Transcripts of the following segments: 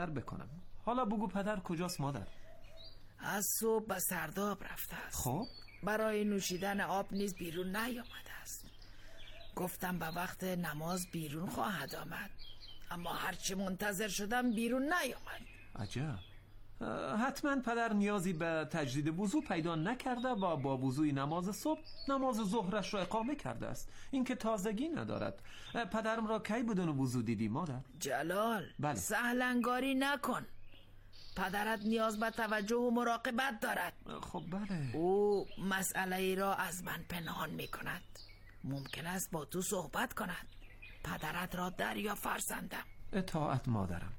بکنم. حالا بگو پدر کجاست مادر؟ از صبح به سرداب رفته است. خب برای نوشیدن آب نیز بیرون نیامده است. گفتم به وقت نماز بیرون خواهد آمد، اما هرچی منتظر شدم بیرون نیامد. عجب. حتما پدر نیازی به تجدید وضو پیدا نکرده و با وضوی نماز صبح نماز ظهرش را اقامه کرده است. این که تازگی ندارد. پدرم را کی بدون وضو دیدی مادر؟ جلال، بله. سهلنگاری نکن. پدرت نیاز به توجه و مراقبت دارد. خب بله. او مسئله ای را از من پنهان می کند. ممکن است با تو صحبت کند. پدرت را در یا فرزندم. اطاعت مادرم.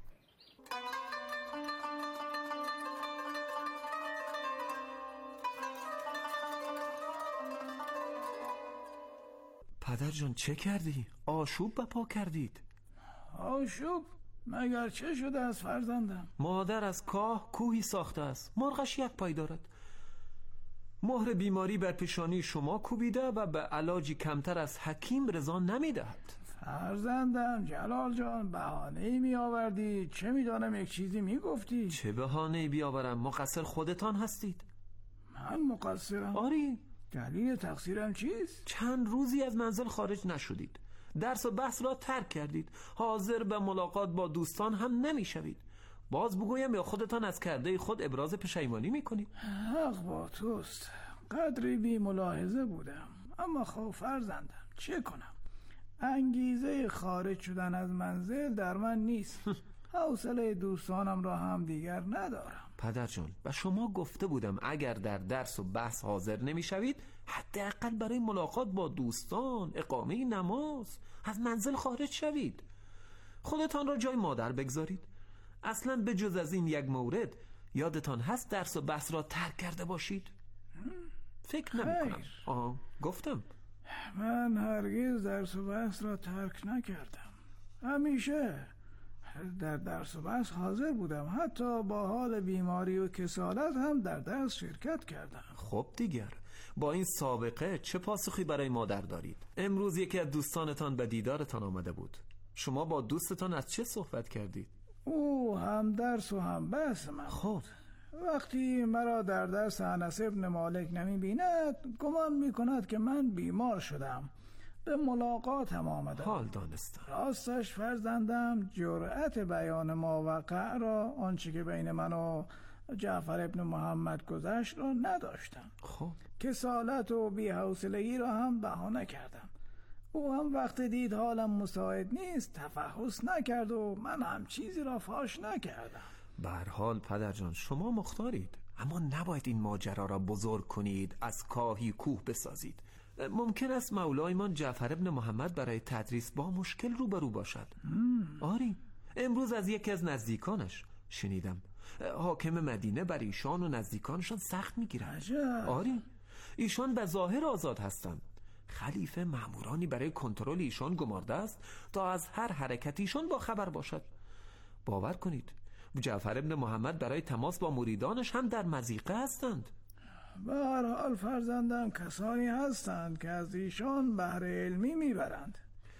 پدر جان چه کردی؟ آشوب بپا کردید. آشوب؟ مگر چه شده از فرزندم؟ مادر از کاه کوهی ساخته است. مرغش یک پای دارد. مهر بیماری بر پیشانی شما کوبیده و به علاجی کمتر از حکیم رضا نمیدهد. فرزندم جلال جان، بهانه‌ای می آوردی. چه میدانم یک چیزی می گفتی. چه بهانه‌ای بیاورم؟ مقصر خودتان هستید. من مقصرم؟ آری. دلیل تقصیرم چیست؟ چند روزی از منزل خارج نشدید. درس و بحث را ترک کردید. حاضر به ملاقات با دوستان هم نمیشوید. باز بگویم یا خودتان از کرده خود ابراز پشیمانی میکنید؟ حق با توست. قدری بی ملاحظه بودم. اما خب فرزندم چه کنم؟ انگیزه خارج شدن از منزل در من نیست. حوصله دوستانم را هم دیگر ندارم. پدر جان، و شما گفته بودم اگر در درس و بحث حاضر نمیشوید حداقل برای ملاقات با دوستان، اقامه نماز از منزل خارج شوید. خودتان را جای مادر بگذارید. اصلا به جز از این یک مورد یادتان هست درس و بحث را ترک کرده باشید؟ فکر نمی کنم. گفتم من هرگز درس و بحث را ترک نکردم. همیشه در درس و بحث حاضر بودم. حتی با حال بیماری و کسالت هم در درس شرکت کردم. خب دیگر با این سابقه چه پاسخی برای مادر دارید؟ امروز یکی از دوستانتان به دیدارتان آمده بود. شما با دوستتان از چه صحبت کردید؟ او هم درس و هم بحث من. خب وقتی مرا در درس انس ابن مالک نمی بیند گمان می کند که من بیمار شدم. به ملاقات هم آمدم. حال دانستم. راستش فرزندم جرأت بیان ماوقع را، آنچه که بین من و جعفر ابن محمد گذشت را نداشتم. خب کسالت و بی‌حوصلگی را هم بهانه کردم. او هم وقت دید حالم مساعد نیست تفحص نکرد و من هم چیزی را فاش نکردم. به هر حال پدر جان شما مختارید، اما نباید این ماجرا را بزرگ کنید، از کاهی کوه بسازید. ممکن است مولایمان جعفر ابن محمد برای تدریس با مشکل روبرو باشد. آری امروز از یکی از نزدیکانش شنیدم حاکم مدینه بر ایشان و نزدیکانشان سخت میگیرند. آری ایشان به ظاهر آزاد هستند. خلیفه مامورانی برای کنترل ایشان گمارده است تا از هر حرکت ایشان با خبر باشد. باور کنید جعفر ابن محمد برای تماس با مریدانش هم در مضیقه هستند. به هر حال فرزندم کسانی هستند که از ایشان بهره علمی میبرند.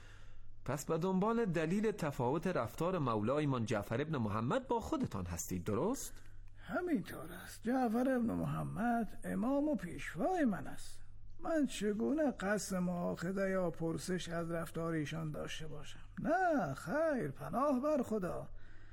پس به دنبال دلیل تفاوت رفتار مولایمان جعفر ابن محمد با خودتان هستید، درست؟ همینطور است. جعفر ابن محمد امام و پیشوای من است. من چگونه قصد مؤاخذه یا پرسش از رفتار ایشان داشته باشم؟ نه خیر، پناه بر خدا.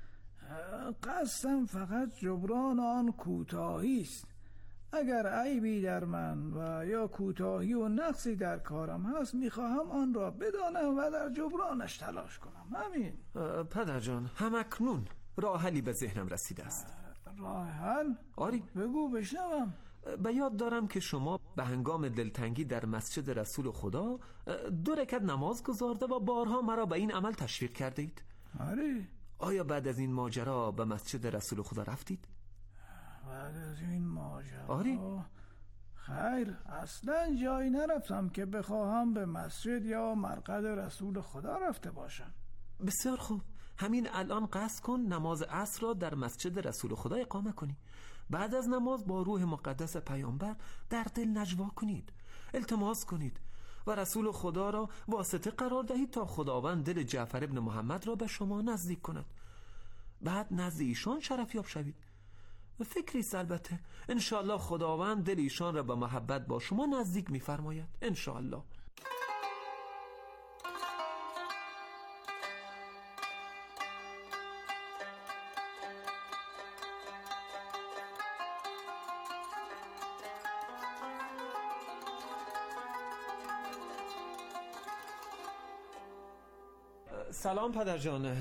قصدم فقط جبران آن کوتاهی است. اگر عیبی در من و یا کوتاهی و نقصی در کارم هست میخواهم آن را بدانم و در جبرانش تلاش کنم. همین. پدر جان همکنون راه حلی به ذهنم رسیده است. راه حل؟ آری بگو بشنوم. به یاد دارم که شما به هنگام دلتنگی در مسجد رسول خدا 2 رکعت نماز گزارده و بارها مرا به این عمل تشویق کرده اید. آره. آیا بعد از این ماجرا به مسجد رسول خدا رفتید؟ بعد از این ماجرا؟ آره. خیر، اصلا جایی نرفتم که بخواهم به مسجد یا مرقد رسول خدا رفته باشم. بسیار خوب، همین الان قصد کن نماز عصر را در مسجد رسول خدا اقامه کنی. بعد از نماز با روح مقدس پیامبر در دل نجوا کنید، التماس کنید و رسول خدا را واسطه قرار دهید تا خداوند دل جعفر ابن محمد را به شما نزدیک کند. بعد نزد ایشان شرفیاب شوید. فکریست البته. انشاءالله خداوند دل ایشان را به محبت با شما نزدیک می‌فرماید. انشاءالله. سلام پدر جان.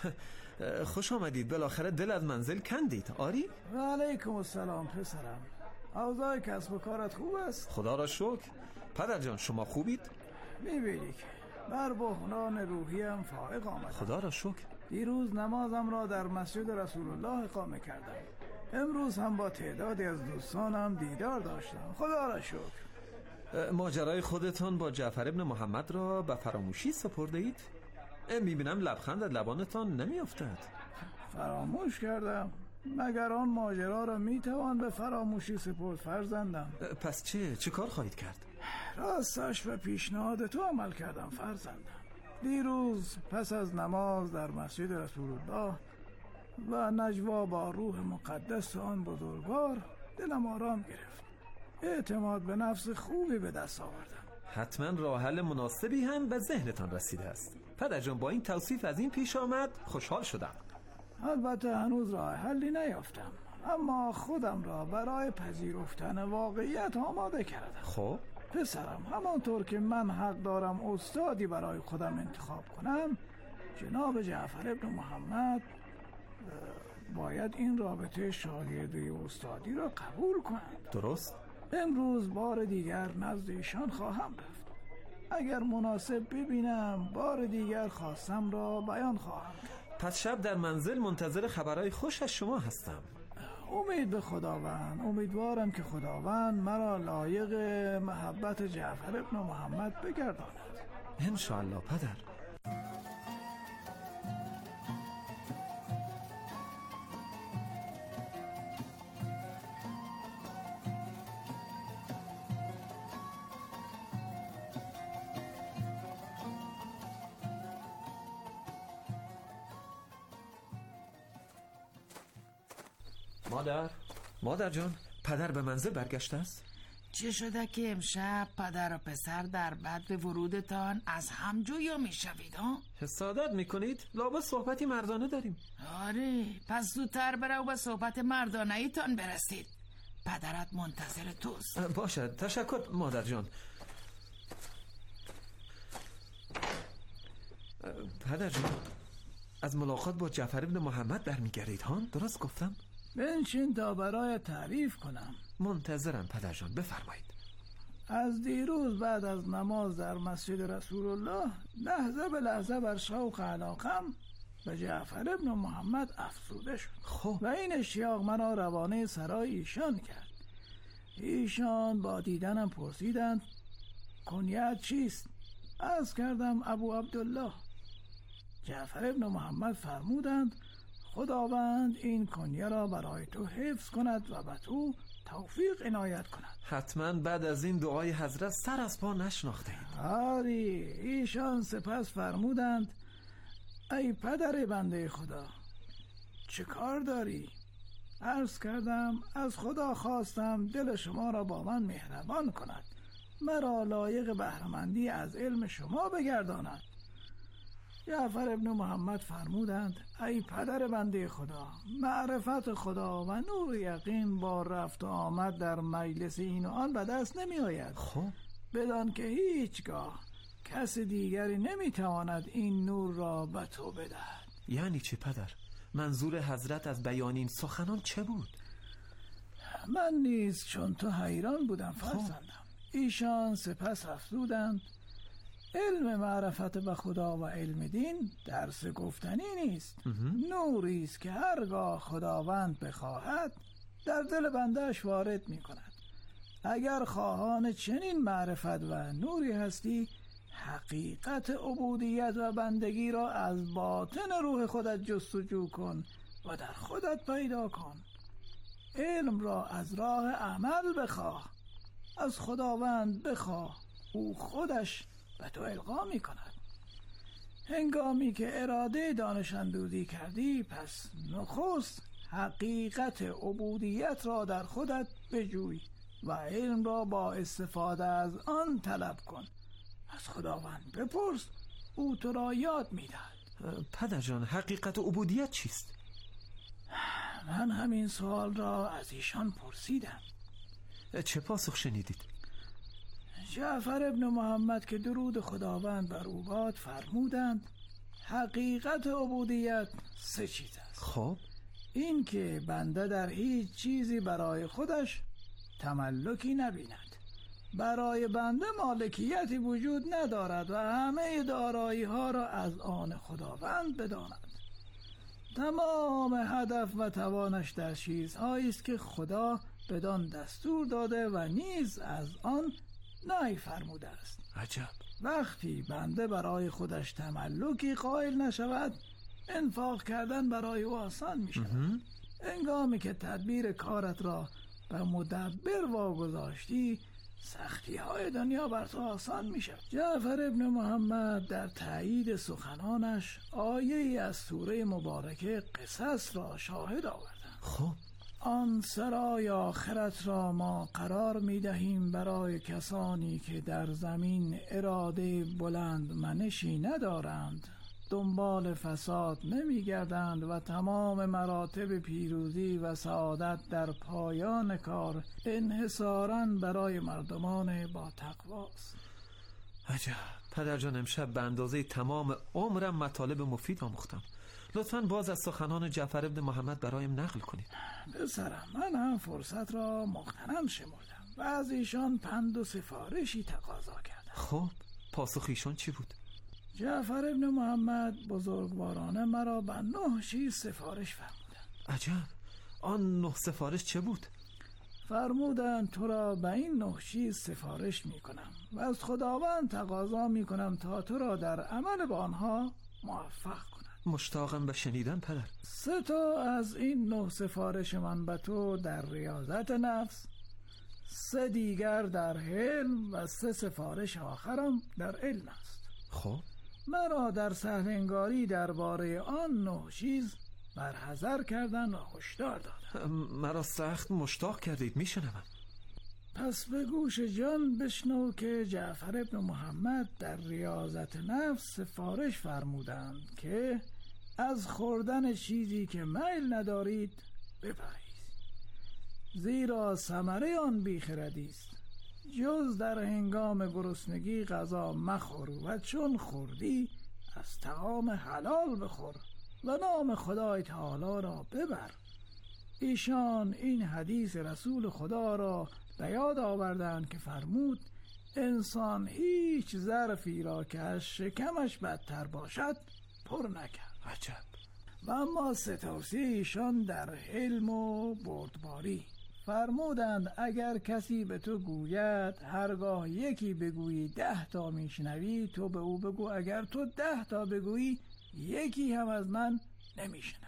خوش آمدید. بالاخره دل از منزل کندید. آری؟ و علیکم السلام پسرم. اوضاع کسب و کارت خوب است؟ خدا را شکر. پدر جان شما خوبید؟ میبینی که بر بحران روحیم فائق آمد. خدا را شکر. دیروز نمازم را در مسجد رسول الله اقامه کردم. امروز هم با تعدادی از دوستانم دیدار داشتم. خدا را شکر. ماجرای خودتان با جعفر ابن محمد را به فراموشی سپرده اید؟ میبینم لبخند از لبانتان نمیافتد. فراموش کردم؟ مگر آن ماجرا را میتوان به فراموشی سپرد فرزندم؟ پس چه کار خواهید کرد؟ راستش به پیشنهاد تو عمل کردم فرزندم. دیروز پس از نماز در مسجد رسول الله و نجوا با روح مقدس آن بزرگوار دلم آرام گرفت. اعتماد به نفس خوبی به دست آوردم. حتما راه حل مناسبی هم به ذهنتان رسیده است. پدر جان با این توصیف از این پیش آمد خوشحال شدم. البته هنوز راه حلی نیافتم، اما خودم را برای پذیرفتن واقعیت آماده کردم. خب پسرم، همانطور که من حق دارم استادی برای خودم انتخاب کنم، جناب جعفر ابن محمد باید این رابطه شاگردی و استادی را قبول کنند. درست؟ امروز بار دیگر نزد ایشان خواهم رفت. اگر مناسب ببینم بار دیگر خواستم را بیان خواهم کرد. پس شب در منزل منتظر خبرهای خوش از شما هستم. امید به خداوند. امیدوارم که خداوند مرا لایق محبت جعفر ابن محمد بگرداند. انشاءالله پدر. مادر جان، پدر به منزل برگشته است؟ چه شده که امشب پدر و پسر در بعد ورودتان از هم جویا میشوید ها؟ حسادت میکنید؟ لابد صحبتی مردانه داریم. آره، پس زودتر برو و به صحبت مردانه ایتان برسید. پدرت منتظر توست. باشد، تشکر مادر جان. پدر جان، از ملاقات با جعفر ابن محمد برمیگردید ها؟ درست گفتم؟ بنشین تا برای تعریف کنم. منتظرم پدر جان، بفرمایید. از دیروز بعد از نماز در مسجد رسول الله لحظه به لحظه بر شوق علاقم به جعفر ابن محمد افزوده شد. خب و این اشتیاق مرا روانه سرای ایشان کرد. ایشان با دیدنم پرسیدند کنیت چیست؟ عرض کردم ابو عبدالله. جعفر ابن محمد فرمودند خداوند این کنیه را برای تو حفظ کند و به تو توفیق عنایت کند. حتما بعد از این دعای حضرت سر از پا نشناخته اید. آری. ایشان سپس فرمودند ای پدر بنده خدا، چه کار داری؟ عرض کردم از خدا خواستم دل شما را با من مهربان کند، مرا لایق بهره‌مندی از علم شما بگرداند. جعفر ابن محمد فرمودند ای پدر بنده خدا، معرفت خدا و نور یقین با رفت و آمد در مجلس این و آن به دست نمی آید. خب بدان که هیچگاه کس دیگری نمی تواند این نور را به تو بدهد. یعنی چه پدر؟ منظور حضرت از بیان این سخنان چه بود؟ من نیز چون تو حیران بودم فرزندم. ایشان سپس افزودند علم معرفت به خدا و علم دین درس گفتنی نیست، نوری است که هرگاه خداوند بخواهد در دل بندهش وارد می کند. اگر خواهان چنین معرفت و نوری هستی، حقیقت عبودیت و بندگی را از باطن روح خودت جستجو کن و در خودت پیدا کن. علم را از راه عمل بخواه، از خداوند بخواه، او خودش به تو القا می کند. هنگامی که اراده دانش‌اندوزی کردی، پس نخست حقیقت عبودیت را در خودت بجوی و علم را با استفاده از آن طلب کن. از خداوند بپرس، او تو را یاد می‌دهد. پدر جان، حقیقت عبودیت چیست؟ من همین سوال را از ایشان پرسیدم. چه پاسخ شنیدید؟ جعفر ابن محمد که درود خداوند بر او باد فرمودند حقیقت عبودیت 3 چیز است. خب این که بنده در هیچ چیزی برای خودش تملکی نبیند، برای بنده مالکیتی وجود ندارد و همه دارایی ها را از آن خداوند بداند. تمام هدف و توانش در چیزهایی است که خدا بدان دستور داده و نیز از آن نهی فرموده است. عجب. وقتی بنده برای خودش تملکی قائل نشود، انفاق کردن برای او آسان می شود. هنگامی که تدبیر کارت را به مدبر واگذاشتی، سختی های دنیا بر تو آسان می شود. جعفر ابن محمد در تایید سخنانش آیه‌ای از سوره مبارکه قصص را شاهد آوردند. خب آن سرای آخرت را ما قرار می دهیم برای کسانی که در زمین اراده بلند منشی ندارند، دنبال فساد نمی گردند و تمام مراتب پیروزی و سعادت در پایان کار انحصاراً برای مردمان با تقواست. عجب. پدر جان، امشب به اندازه تمام عمرم مطالب مفید آموختم. لطفاً باز از سخنان جعفر ابن محمد برایم نقل کنید. پسرم، من هم فرصت را مغتنم شمردم و از ایشان پند و سفارشی تقاضا کردم. خب پاسخ ایشان چی بود؟ جعفر ابن محمد بزرگوارانه مرا به 9 چیز سفارش فرمودند. عجب. آن 9 سفارش چه بود؟ فرمودند تو را به این 9 چیز سفارش می کنم و از خداوند تقاضا می کنم تا تو را در عمل با آنها موفق کند. مشتاقم به شنیدن پدر. 3 تا از این 9 سفارش من به تو در ریاضت نفس، 3 دیگر در حلم و 3 سفارش آخرم در علم است. خب مرا در سهلنگاری درباره آن 9 چیز برحذر کردن و هشدار دادن. مرا سخت مشتاق کردید، میشنوم. پس به گوش جان بشنو که جعفر ابن محمد در ریاضت نفس سفارش فرمودند که از خوردن چیزی که میل ندارید بپرهیز، زیرا ثمره آن بیخردی است. جز در هنگام گرسنگی غذا مخور و چون خوردی از طعام حلال بخور و نام خدای تعالی را ببر. ایشان این حدیث رسول خدا را به یاد آوردند که فرمود انسان هیچ ظرفی را که از شکمش بدتر باشد پر نکرد. عجب. و اما 3 توصیه ایشان در حلم و بردباری. فرمودند اگر کسی به تو گوید هرگاه یکی بگویی 10 تا میشنوی، تو به او بگو اگر تو 10 تا بگویی یکی هم از من نمیشنوی.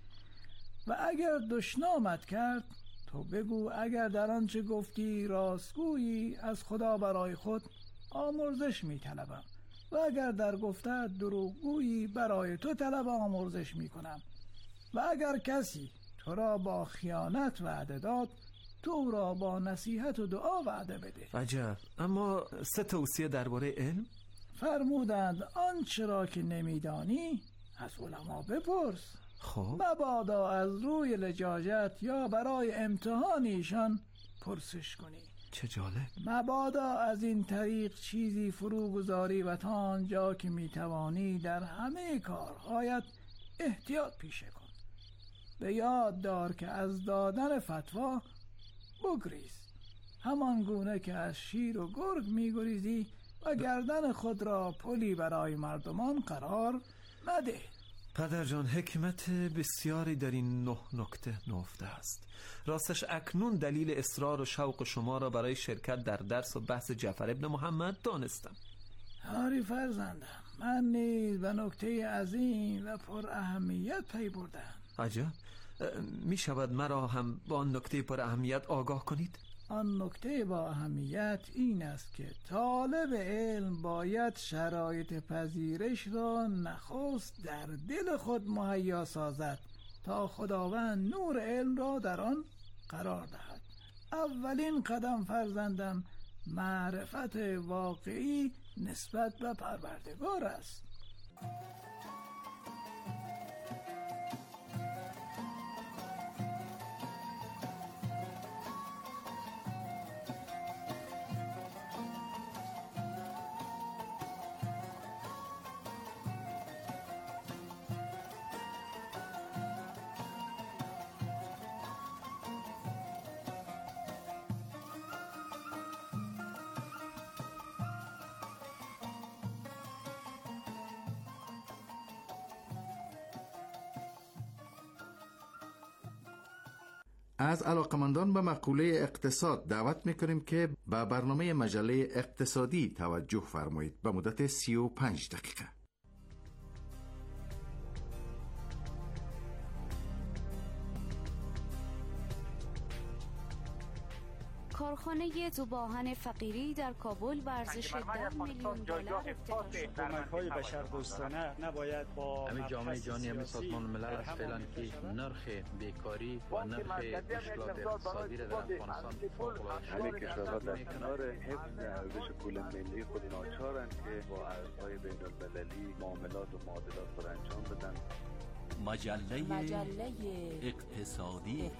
و اگر دشنامت کرد تو بگو اگر در آنچه گفتی راستگویی، از خدا برای خود آمرزش میطلبم و اگر در گفته دروغگویی، برای تو طلب آمرزش میکنم. و اگر کسی تو را با خیانت وعده داد، تو را با نصیحت و دعا وعده بده. عجب. اما 3 توصیه درباره علم؟ فرمودند آنچه را که نمیدانی از علما بپرس. خب مبادا از روی لجاجت یا برای امتحان ایشان پرسش کنی. چه جالب. مبادا از این طریق چیزی فرو گذاری و تا آنجا که میتوانی در همه کارهایت احتیاط پیشه کن. به یاد دار که از دادن فتوا بگریز، همان گونه که از شیر و گرگ میگریزی و گردن خود را پلی برای مردمان قرار نده. پدر جان، حکمت بسیاری در این 9 نکته نهفته است. راستش اکنون دلیل اصرار و شوق شما را برای شرکت در درس و بحث جعفر ابن محمد دانستم. آری فرزندم، من نیز به نکته عظیم و پر اهمیت پی بردم. عجب. می شود مرا هم با نکته پر اهمیت آگاه کنید؟ آن نکته با اهمیت این است که طالب علم باید شرایط پذیرش را نخست در دل خود مهیا سازد تا خداوند نور علم را در آن قرار دهد. اولین قدم فرزندم معرفت واقعی نسبت به پروردگار است. از علاقمندان به مقوله اقتصاد دعوت میکنیم که به برنامه مجله اقتصادی توجه فرمایید به مدت 35 دقیقه. کارخانه ذوباهن فقیری در کابل به ارزش 10 میلیون دلار افتتاح شد. کمک‌های بشردوستانه نباید با همین جامعه جهانی همین سازمان ملل است فعلا که نرخ بیکاری و نرخ مشکلات اقتصادی را در افغانستان همه کشورها در کنار حفظ ارزش پول ملی خود ناچارند که با ارزهای بین‌المللی معاملات و معادلات خود انجام بدن. مجله اقتصادی.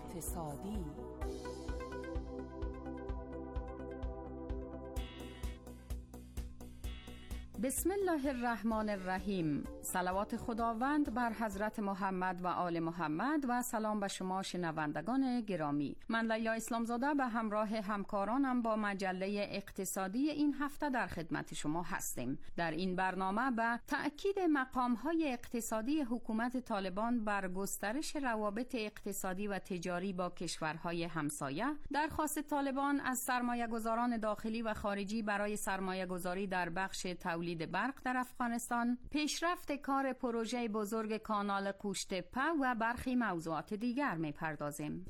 بسم الله الرحمن الرحیم. صلوات خداوند بر حضرت محمد و آل محمد و سلام به شما شنوندگان گرامی. من لیلا اسلامزاده به همراه همکارانم با مجله اقتصادی این هفته در خدمت شما هستیم. در این برنامه به تأکید مقام‌های اقتصادی حکومت طالبان بر گسترش روابط اقتصادی و تجاری با کشورهای همسایه، درخواست طالبان از سرمایه‌گذاران داخلی و خارجی برای سرمایه‌گذاری در بخش تولید برق در افغانستان، پیشرفت کار پروژه بزرگ کانال قوشتپه و برخی موضوعات دیگر می‌پردازیم.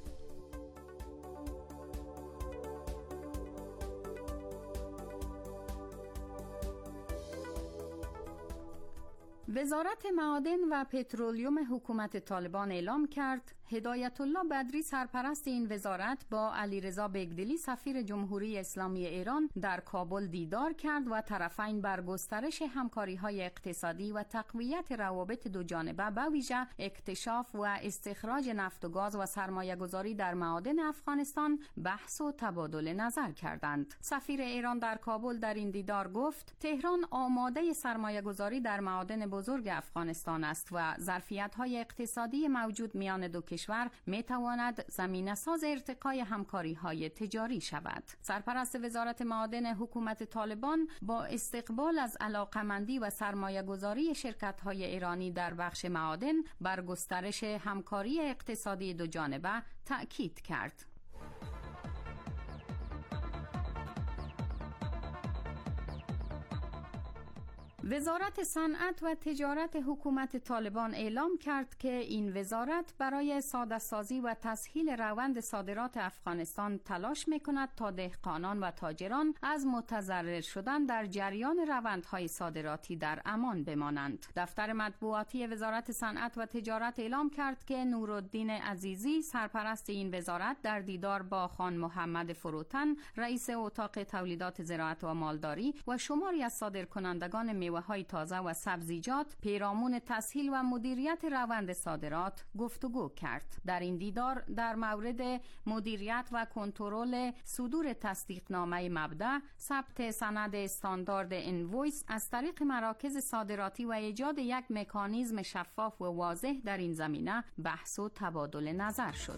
وزارت معادن و پترولیوم حکومت طالبان اعلام کرد هدایت الله بدری سرپرست این وزارت با علیرضا بیگدلی سفیر جمهوری اسلامی ایران در کابل دیدار کرد و طرفین بر گسترش همکاری‌های اقتصادی و تقویت روابط دو جانبه به ویژه اکتشاف و استخراج نفت و گاز و سرمایه‌گذاری در معادن افغانستان بحث و تبادل نظر کردند. سفیر ایران در کابل در این دیدار گفت تهران آماده سرمایه‌گذاری در معادن بزرگ افغانستان است و ظرفیت‌های اقتصادی موجود میان دو کشور میتواند زمینه‌ساز ارتقای همکاری‌های تجاری شود. سرپرست وزارت معادن حکومت طالبان با استقبال از علاقمندی و سرمایه‌گذاری شرکت‌های ایرانی در بخش معادن بر گسترش همکاری اقتصادی دو جانبه تأکید کرد. وزارت صنعت و تجارت حکومت طالبان اعلام کرد که این وزارت برای ساده‌سازی و تسهیل روند صادرات افغانستان تلاش می‌کند تا دهقانان و تاجران از متضرر شدن در جریان روندهای صادراتی در امان بمانند. دفتر مطبوعاتی وزارت صنعت و تجارت اعلام کرد که نورالدین عزیزی سرپرست این وزارت در دیدار با خان محمد فروتن رئیس اتاق تولیدات زراعت و مالداری و شماری از صادرکنندگان میوه‌های تازه و سبزیجات پیرامون تسهیل و مدیریت روند صادرات گفتگو کرد. در این دیدار در مورد مدیریت و کنترل صدور تصدیقنامه مبدأ، ثبت سند استاندارد انوایس از طریق مراکز صادراتی و ایجاد یک مکانیزم شفاف و واضح در این زمینه بحث و تبادل نظر شد.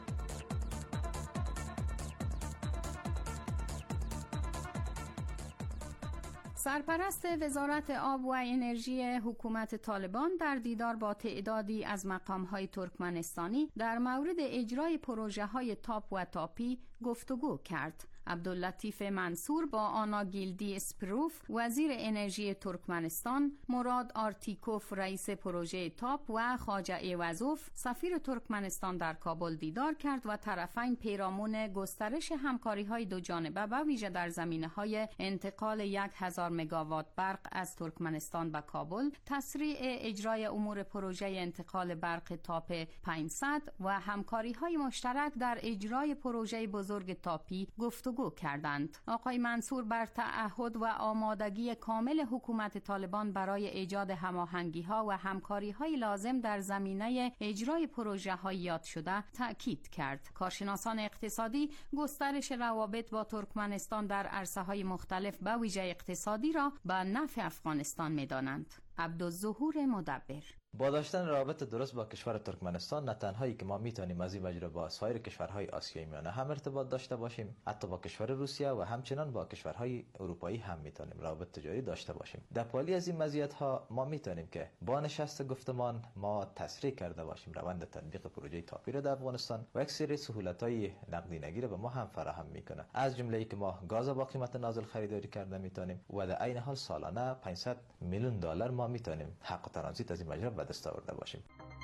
سرپرست وزارت آب و انرژی حکومت طالبان در دیدار با تعدادی از مقام‌های ترکمنستانی در مورد اجرای پروژه‌های تاپ و تاپی گفتگو کرد. عبداللطیف منصور با آنا گیلدی اسپروف وزیر انرژی ترکمنستان، مراد آرتیکوف رئیس پروژه تاپ و خواجه ایوازوف سفیر ترکمنستان در کابل دیدار کرد و طرفین پیرامون گسترش همکاری‌های دو جانبه به ویژه در زمینه‌های انتقال 1000 مگاوات برق از ترکمنستان به کابل، تسریع اجرای امور پروژه انتقال برق تاپ 500 و همکاری‌های مشترک در اجرای پروژه بزرگ تاپی گفتگو کردند. آقای منصور بر تعهد و آمادگی کامل حکومت طالبان برای ایجاد هماهنگی‌ها و همکاری‌های لازم در زمینه اجرای پروژه‌های یاد شده تأکید کرد. کارشناسان اقتصادی گسترش روابط با ترکمنستان در عرصه‌های مختلف به ویژه اقتصادی را به نفع افغانستان می‌دانند. عبدالظهور مدبر: با داشتن روابط درست با کشور ترکمنستان، نه تنهایی که ما میتونیم از این مجرا با سایر کشورهای آسیایی میانه هم ارتباط داشته باشیم، حتی با کشور روسیه و همچنان با کشورهای اروپایی هم میتونیم روابط تجاری داشته باشیم. در پالی از این مزیت‌ها ما میتونیم که با نشست گفتمان ما تسریع کرده باشیم روند تطبیق پروژه تاپی را در افغانستان و یک سری سهولت‌های نقدینگی را به ما هم فراهم میکنه، از جمله ای که ما گاز با قیمت نازل خریداری کرده میتونیم و در عین حال سالانه 500 میلیون دلار ما میتونیم حق ترانزیت از این مجرا به دست آورده باشیم.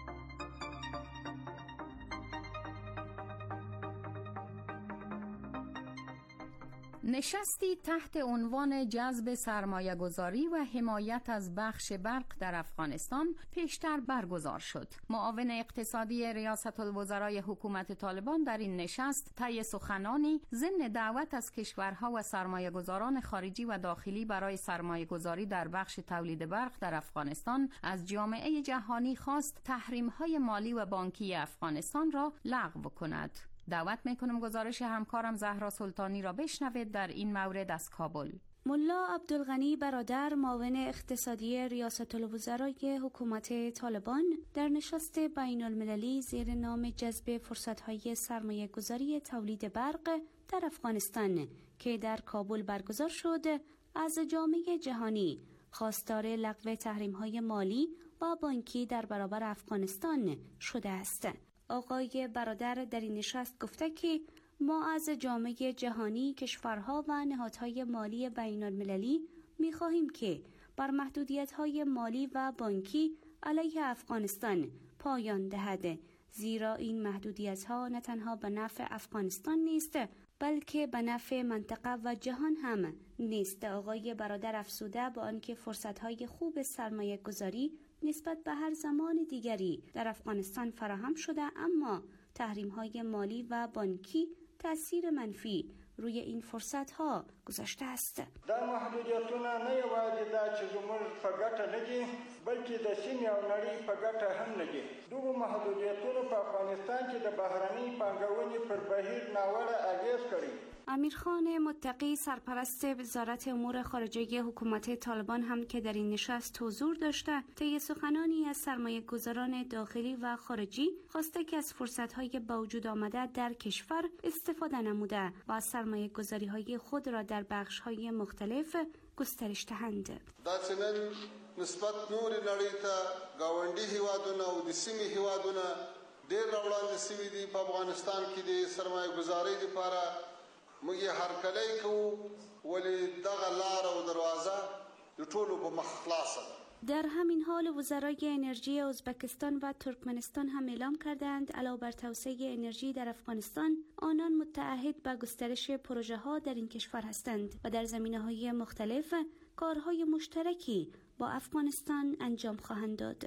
نشستی تحت عنوان جذب سرمایه‌گذاری و حمایت از بخش برق در افغانستان پیشتر برگزار شد. معاون اقتصادی ریاست الوزرای حکومت طالبان در این نشست طی سخنانی ضمن دعوت از کشورها و سرمایه‌گذاران خارجی و داخلی برای سرمایه‌گذاری در بخش تولید برق در افغانستان از جامعه جهانی خواست تحریم‌های مالی و بانکی افغانستان را لغو کند. دعوت میکنم گزارش همکارم زهرا سلطانی را بشنوید در این مورد از کابل. ملا عبدالغنی برادر، معاون اقتصادی ریاست الوزرای حکومت طالبان، در نشست بین المللی زیر نام جذب فرصت‌های سرمایه‌گذاری تولید برق در افغانستان که در کابل برگزار شد، از جامعه جهانی خواستار لغو تحریم‌های مالی و بانکی در برابر افغانستان شده است. آقای برادر در این نشست گفته که ما از جامعه جهانی، کشورها و نهادهای مالی بین المللی می‌خواهیم که بر محدودیت‌های مالی و بانکی علیه افغانستان پایان دهد، زیرا این محدودیت‌ها نه تنها به نفع افغانستان نیست بلکه به نفع منطقه و جهان هم نیست. آقای برادر افزوده با آنکه فرصت‌های خوب سرمایه‌گذاری نسبت به هر زمان دیگری در افغانستان فراهم شده، اما تحریم‌های مالی و بانکی تأثیر منفی روی این فرصت‌ها گذاشته است. دا محدودیتونه نه یوازې دا چې زموږ په ګټه نه دي بلکې د سیمې او نړۍ په ګټه هم نه دي. دغو محدودیتونو په افغانستان کې د بهرنۍ پانګونې پر بهیر ناوړه اغېز کړی. امیرخان متقی، سرپرست وزارت امور خارجه حکومت طالبان، هم که در این نشست حضور داشته، طی سخنانی از سرمایه‌گذاران داخلی و خارجی خواسته که از فرصت‌های با وجود آمده در کشور استفاده نموده و سرمایه‌گذاری‌های خود را در بخش‌های مختلف گسترش دهند. دا څنن نسبت نور نړۍ ته گاونډي هیوادونه او د سیمې هیوادونه ډېر راوړاندې شوي دي. په افغانستان کې د سرمایه‌ګذارۍ لپاره موږ هر کلی کوو، ولې دغه لار او دروازه د ټولو په مخ خلاصه ده. در همین حال وزرای انرژی ازبکستان و ترکمنستان هم اعلام کردند علاوه بر توسعه انرژی در افغانستان، آنان متعهد به گسترش پروژه ها در این کشور هستند و در زمینه‌های مختلف کارهای مشترکی با افغانستان انجام خواهند داد.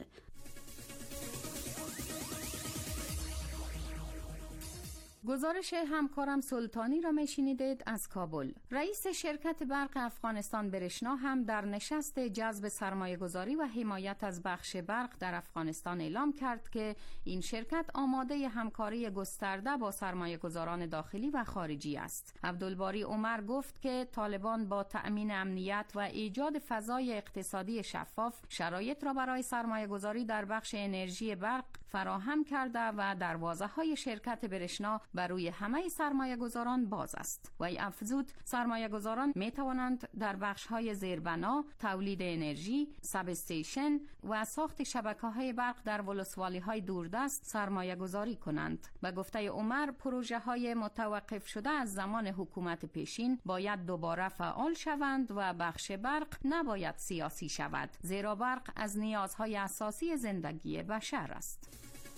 گزارش همکارم سلطانی را میشنیدید از کابل. رئیس شرکت برق افغانستان برشنا هم در نشست جذب سرمایه‌گذاری و حمایت از بخش برق در افغانستان اعلام کرد که این شرکت آماده همکاری گسترده با سرمایه‌گذاران داخلی و خارجی است. عبدالباری عمر گفت که طالبان با تأمین امنیت و ایجاد فضای اقتصادی شفاف شرایط را برای سرمایه‌گذاری در بخش انرژی برق فراهم کرده و دروازه‌های شرکت برشنا بر روی همه سرمایه گذاران باز است. وی افزود سرمایه گذاران می توانند در بخش های زیربنا، تولید انرژی، ساب استیشن و ساخت شبکه‌های برق در ولسوالی‌های دوردست سرمایه گذاری کنند. به گفته عمر پروژه‌های متوقف شده از زمان حکومت پیشین باید دوباره فعال شوند و بخش برق نباید سیاسی شود، زیرا برق از نیازهای اساسی زندگی بشر است.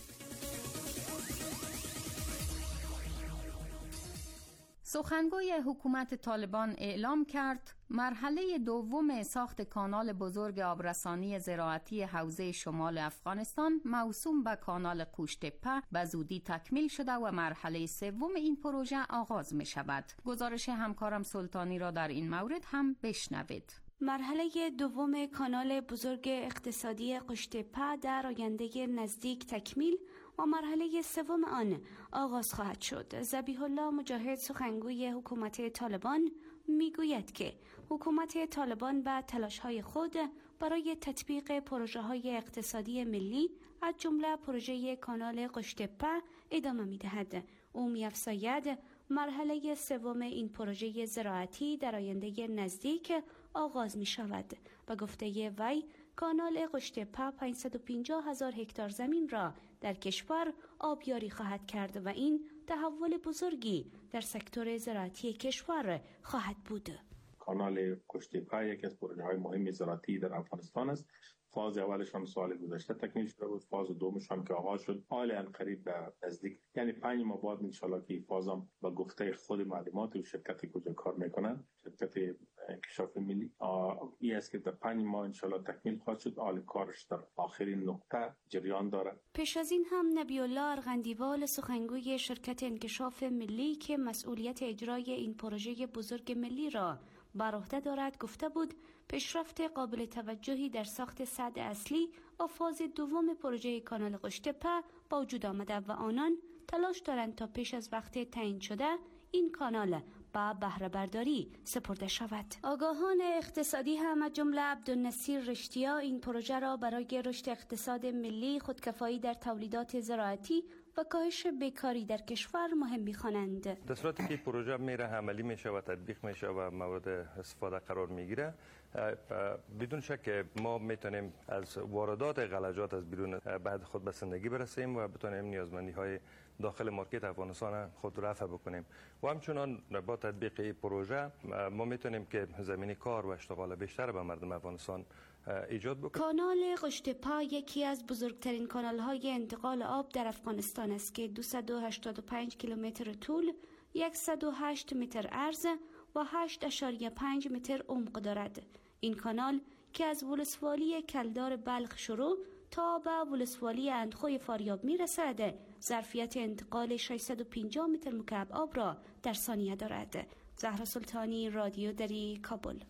سخنگوی حکومت طالبان اعلام کرد مرحله دوم ساخت کانال بزرگ آبرسانی زراعتی حوزه شمال افغانستان موسوم به کانال قوشتپه به زودی تکمیل شده و مرحله سوم این پروژه آغاز می شود. گزارش همکارم سلطانی را در این مورد هم بشنوید. مرحله دوم کانال بزرگ اقتصادی قوشتپه در آینده نزدیک تکمیل و مرحله سوم آن آغاز خواهد شد. ذبیح الله مجاهد سخنگوی حکومت طالبان میگوید که حکومت طالبان به تلاش‌های خود برای تطبیق پروژه‌های اقتصادی ملی از جمله پروژه کانال قوشتپه ادامه می‌دهد. او می‌افزاید مرحله سوم این پروژه زراعتی در آینده نزدیک آغاز می‌شود. به گفته وی کانال قوشتپه 550,000 هکتار زمین را در کشور آبیاری خواهد کرد و این تحول بزرگی در سکتور زراعتی کشور خواهد بود. کانال قوشتپه یکی از پروژه‌های مهم زراعتی در افغانستان است. فاز اولش هم سال گذشته تکمیل شده بود، فاز دومش هم که آغاز شد حالا قریب به نزدیک، یعنی 5 ماه بعد ان شاء الله که فاز هم به گفته خود معلومات و شرکتی کجا کار میکنن، شرکت انکشاف ملی این است که در 5 ماه ان شاء الله تکمیل خواهد شد. حال کارش در آخرین نقطه جریان داره. پیش از این هم نبی الله ارغندیوال سخنگوی شرکت انکشاف ملی که مسئولیت اجرای این پروژه بزرگ ملی را بر عهده دارد گفته بود پیشرفت قابل توجهی در ساخت سد اصلی و فاز دوم پروژه کانال قوشتپه با وجود آمده و آنان تلاش دارند تا پیش از وقت تعیین شده این کانال با بهره برداری سپرده شود. آگاهان اقتصادی هم از جمله عبدالنصیر رشتیا این پروژه را برای رشد اقتصاد ملی، خودکفایی در تولیدات زراعتی و کاهش بیکاری در کشور مهم می‌خوانند. در صورتی که پروژه میره عملی میشه و تطبیق میشه و مورد استفاده قرار میگیره، بدون شک ما میتونیم از واردات غلجات از بیرون بعد خود به زندگی برسیم و بتونیم نیازمندی‌های داخل مارکت افغانستان خود رفع بکنیم و همچنان با تطبیق این پروژه ما میتونیم که زمینی کار و اشتغال بیشتر به مردم افغانستان ایجاد بکنیم. کانال قوشتپه یکی از بزرگترین کانال‌های انتقال آب در افغانستان است که 285 کیلومتر طول، 108 متر عرض و 8.5 متر عمق دارد. این کانال که از ولسوالی کلدار بلخ شروع تا به ولسوالی اندخوی فاریاب میرسد، ظرفیت انتقال 650 متر مکعب آب را در ثانیه دارد. زهرا سلطانی، رادیو دری، کابل.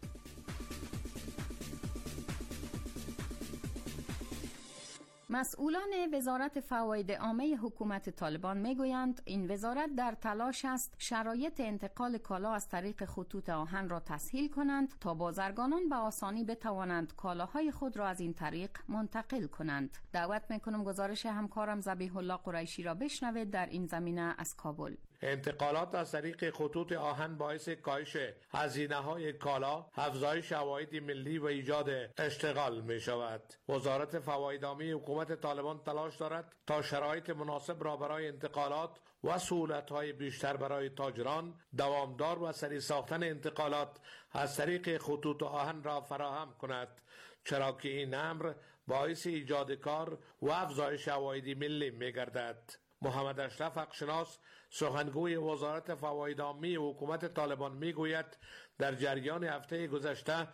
مسئولان وزارت فواید عامه حکومت طالبان میگویند این وزارت در تلاش است شرایط انتقال کالا از طریق خطوط آهن را تسهیل کنند تا بازرگانان به آسانی بتوانند کالاهای خود را از این طریق منتقل کنند. دعوت میکنم گزارش همکارم ذبیح الله قریشی را بشنوید در این زمینه از کابل. انتقالات از طریق خطوط آهن باعث کاهش هزینه‌های کالا، افزایش عواید ملی و ایجاد اشتغال می شود. وزارت فواید عامه حکومت طالبان تلاش دارد تا شرایط مناسب را برای انتقالات و سهولت‌های بیشتر برای تاجران، دوامدار و سریع ساختن انتقالات از طریق خطوط آهن را فراهم کند، چرا که این امر باعث ایجاد کار و افزایش عواید ملی می گردد. محمد اشرف حقشناس سخنگوی وزارت فواید عامه حکومت طالبان میگوید در جریان هفته گذشته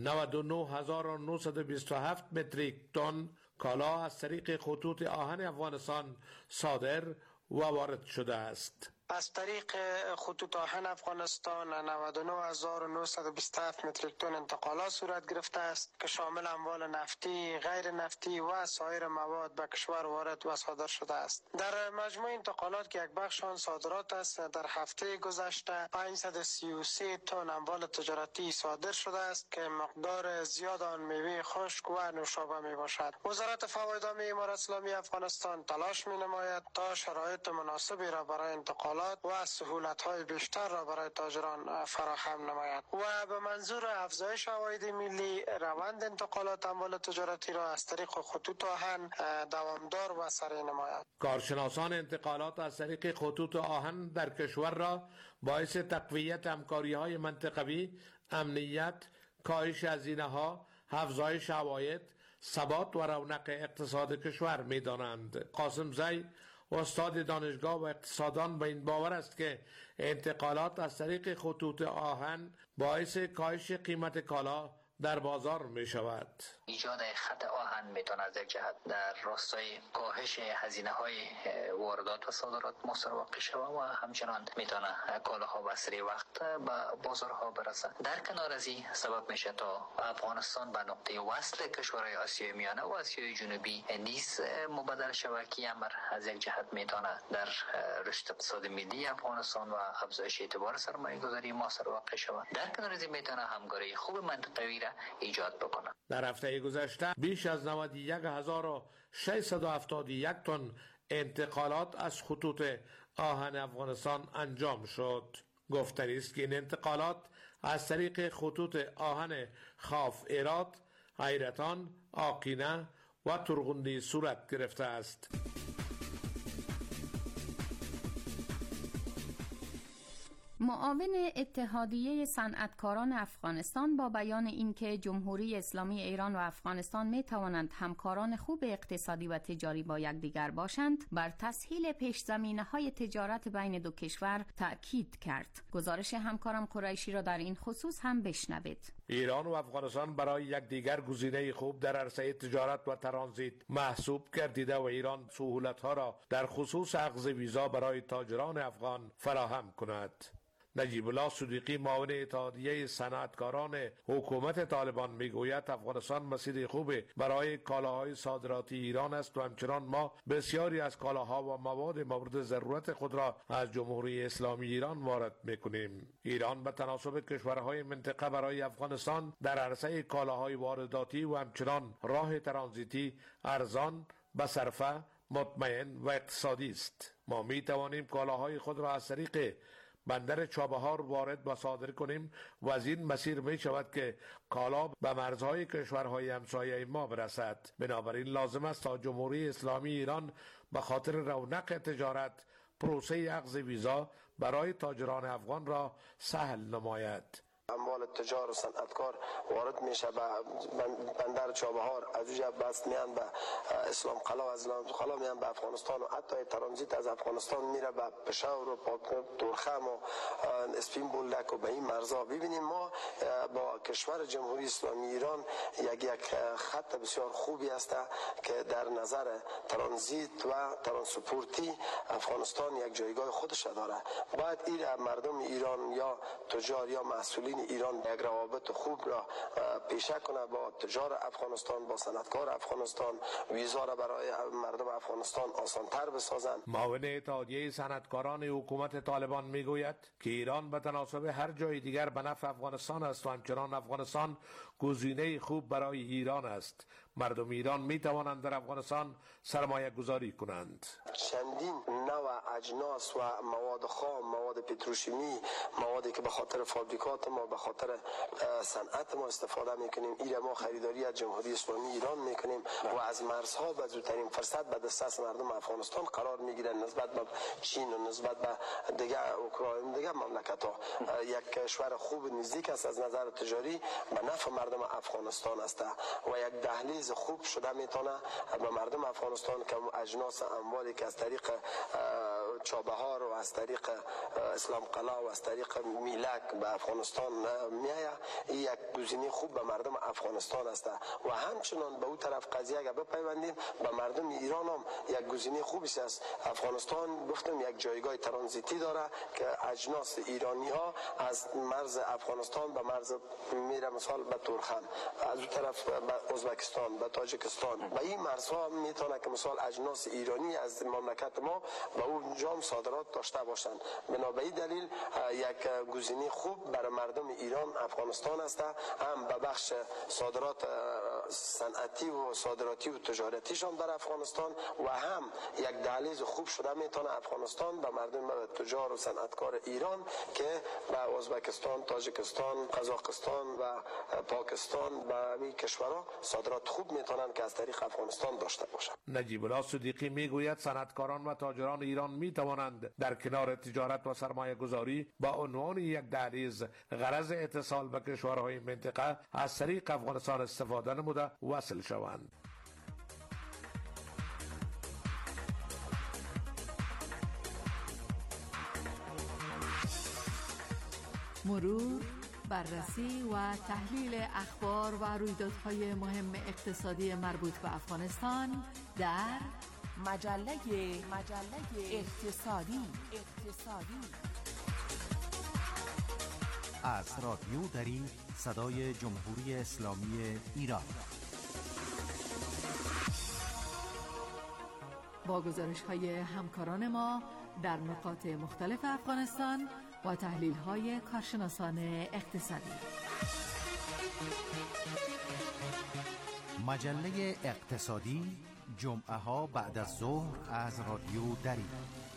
99,927 متریک تن کالا از طریق خطوط آهن افغانستان صادر و وارد شده است. از طریق خطوط آهن افغانستان 99,927 متریک تن انتقالات صورت گرفته است که شامل اموال نفتی، غیر نفتی و سایر مواد به کشور وارد و صادر شده است. در مجموع انتقالات که یک بخش آن صادرات است، در هفته گذشته 533 تن اموال تجارتی صادر شده است که مقدار زیاد آن میوه خشک و نوشابه می باشد. وزارت فواید عامه امارت اسلامی افغانستان تلاش می نماید تا شرایط مناسبی را برای انتقال انتقالات و سهولت‌های بیشتر را برای تاجران فراهم نماید و به منظور افزایش عواید ملی روند انتقالات اموال تجارتی را از طریق خطوط آهن دوامدار و سریع نماید. کارشناسان انتقالات از طریق خطوط آهن در کشور را باعث تقویت همکاری‌های منطقوی، امنیت، کاهش هزینه‌ها، افزایش عواید، ثبات و رونق اقتصاد کشور می‌دانند. قاسم زی استاد دانشگاه و اقتصاددان به این باور است که انتقالات از طریق خطوط آهن باعث کاهش قیمت کالا در بازار می شود. ایجاد خط آهن میتونه از یک جهت در راستای کاهش هزینه های واردات و صادرات مؤثر واقع شود و همچنان میتونه کالاها به اسرع وقت به بازارها برسه. در کنار از این سبب میشه تا افغانستان به نقطه وصل کشورهای آسیای میانه و آسیای جنوبی نیز مبادله شود که امر از یک جهت میتونه در رشد اقتصاد ملی افغانستان و افزایش اعتبار سرمایه‌گذاری مؤثر واقع شود. در کنار از این میتونه همکاری خوب منطقوی ایجاد بکنه. در هفته گذشته بیش از 91,671 تن انتقالات از خطوط آهن افغانستان انجام شد. گفتنی است که این انتقالات از طریق خطوط آهن خاف ایرات، حیرتان، آقینه و ترغندی صورت گرفته است. معاون اتحادیه صنعتکاران افغانستان با بیان اینکه جمهوری اسلامی ایران و افغانستان می توانند همکاران خوب اقتصادی و تجاری با یکدیگر باشند، بر تسهیل پیش‌زمینه‌های تجارت بین دو کشور تأکید کرد. گزارش همکارم قریشی را در این خصوص هم بشنوید. ایران و افغانستان برای یکدیگر گزینه خوب در عرصه تجارت و ترانزیت محسوب گردیده و ایران سهولت‌ها را در خصوص اخذ ویزا برای تاجران افغان فراهم کند. نجیب الله صدیقی معاون اتحادیه صنعتکاران حکومت طالبان میگوید افغانستان مسیر خوبی برای کالاهای صادراتی ایران است و همچنان ما بسیاری از کالاها و مواد مورد ضرورت خود را از جمهوری اسلامی ایران وارد میکنیم. ایران به تناسب کشورهای منطقه برای افغانستان در عرصه کالاهای وارداتی و همچنان راه ترانزیتی ارزان، بصرفه، مطمئن و اقتصادی است. ما می توانیم کالاهای خود را از طریق بندر چابهار وارد و صادر کنیم و از این مسیر می شود که کالا به مرزهای کشورهای همسایه ما برسد. بنابراین لازم است تا جمهوری اسلامی ایران به خاطر رونق تجارت پروسه اخذ ویزا برای تاجران افغان را سهل نماید. اموال تجار و صنعتکار وارد میشه به بندر چابهار، از اونجا بس میان به اسلام قلا، از اسلام قلا میان به افغانستان و حتی ترانزیت از افغانستان میره به پشاور و تورخم و اسپین بولدک و به این مرزا. ببینیم ما با کشور جمهوری اسلامی ایران یک خط بسیار خوبی است که در نظر ترانزیت و ترانسپورتی افغانستان یک جایگاه خودش داره. باید این مردم ایران یا تجار یا مسئولین ایران یک روابط خوب را پیشه کنه با تجار افغانستان، با صنعتکار افغانستان، ویزا را برای مردم افغانستان آسان‌تر بسازند. معاون اتحادیه صنعتکاران حکومت طالبان میگوید که ایران به تناسب هر جای دیگر به نفع افغانستان است و همچنان افغانستان گزینه خوب برای ایران است. مردم ایران می توانند در افغانستان سرمایه گذاری کنند. چندین نوع اجناس و مواد خام، مواد پتروشیمی، موادی که به خاطر فابریکات ما، به خاطر صنعت ما استفاده میکنیم، این ما خریداری از جمهوری اسلامی ایران میکنیم و از مرزها به زودترین فرصت به دسترس مردم افغانستان قرار میگیره نسبت به چین و نسبت به دیگر اوکراین، دیگر مملکت ها. یک کشور خوب نزدیک است از نظر تجاری به نفع مردم افغانستان است و یک دهلیز خوب شده میتونه به مردم افغانستان که اجناس اموالی که از طریق چابهار و از طریق اسلام قلا و از طریق میلک به افغانستان میایه، این یک گزینه خوب به مردم افغانستان است و همچنان به اون طرف قضیه اگر بپیوندیم به مردم ایران هم یک گزینه خوبی است. افغانستان گفتم یک جایگاه ترانزیتی داره که اجناس ایرانی ها از مرز افغانستان به مرز میره، مثال به تورخم، از اون طرف به ازبکستان، به تاجیکستان، به این مرزها میتونه که مثال اجناس ایرانی از مملکت ما به اونجا صادرات داشته باشند. بنابراین دلیل یک گزینه خوب برای مردم ایران افغانستان است، هم به بخش صادرات صنعتی و صادراتی و تجارتیشان در افغانستان و هم یک دهلیز خوب شده میتونه افغانستان به مردم تجار و صنعتکار ایران که به ازبکستان، تاجیکستان، قزاقستان و پاکستان و همین کشورها صادرات خوب میتونن که از طریق افغانستان داشته باشند. نجیب الله صدیقی میگوید صنعتکاران و تاجران ایران میتوانند در کنار تجارت و سرمایه گذاری با عنوان یک دهلیز غرض اتصال به کشورهای منطقه از طریق افغانستان استفاده نموده وصل شوند. مرور، بررسی و تحلیل اخبار و رویدادهای مهم اقتصادی مربوط به افغانستان در مجله اقتصادی. از رادیو دری صدای جمهوری اسلامی ایران با گزارش‌های همکاران ما در نقاط مختلف افغانستان و تحلیل‌های کارشناسان اقتصادی. مجله اقتصادی جمعه ها بعد از ظهر از رادیو دری.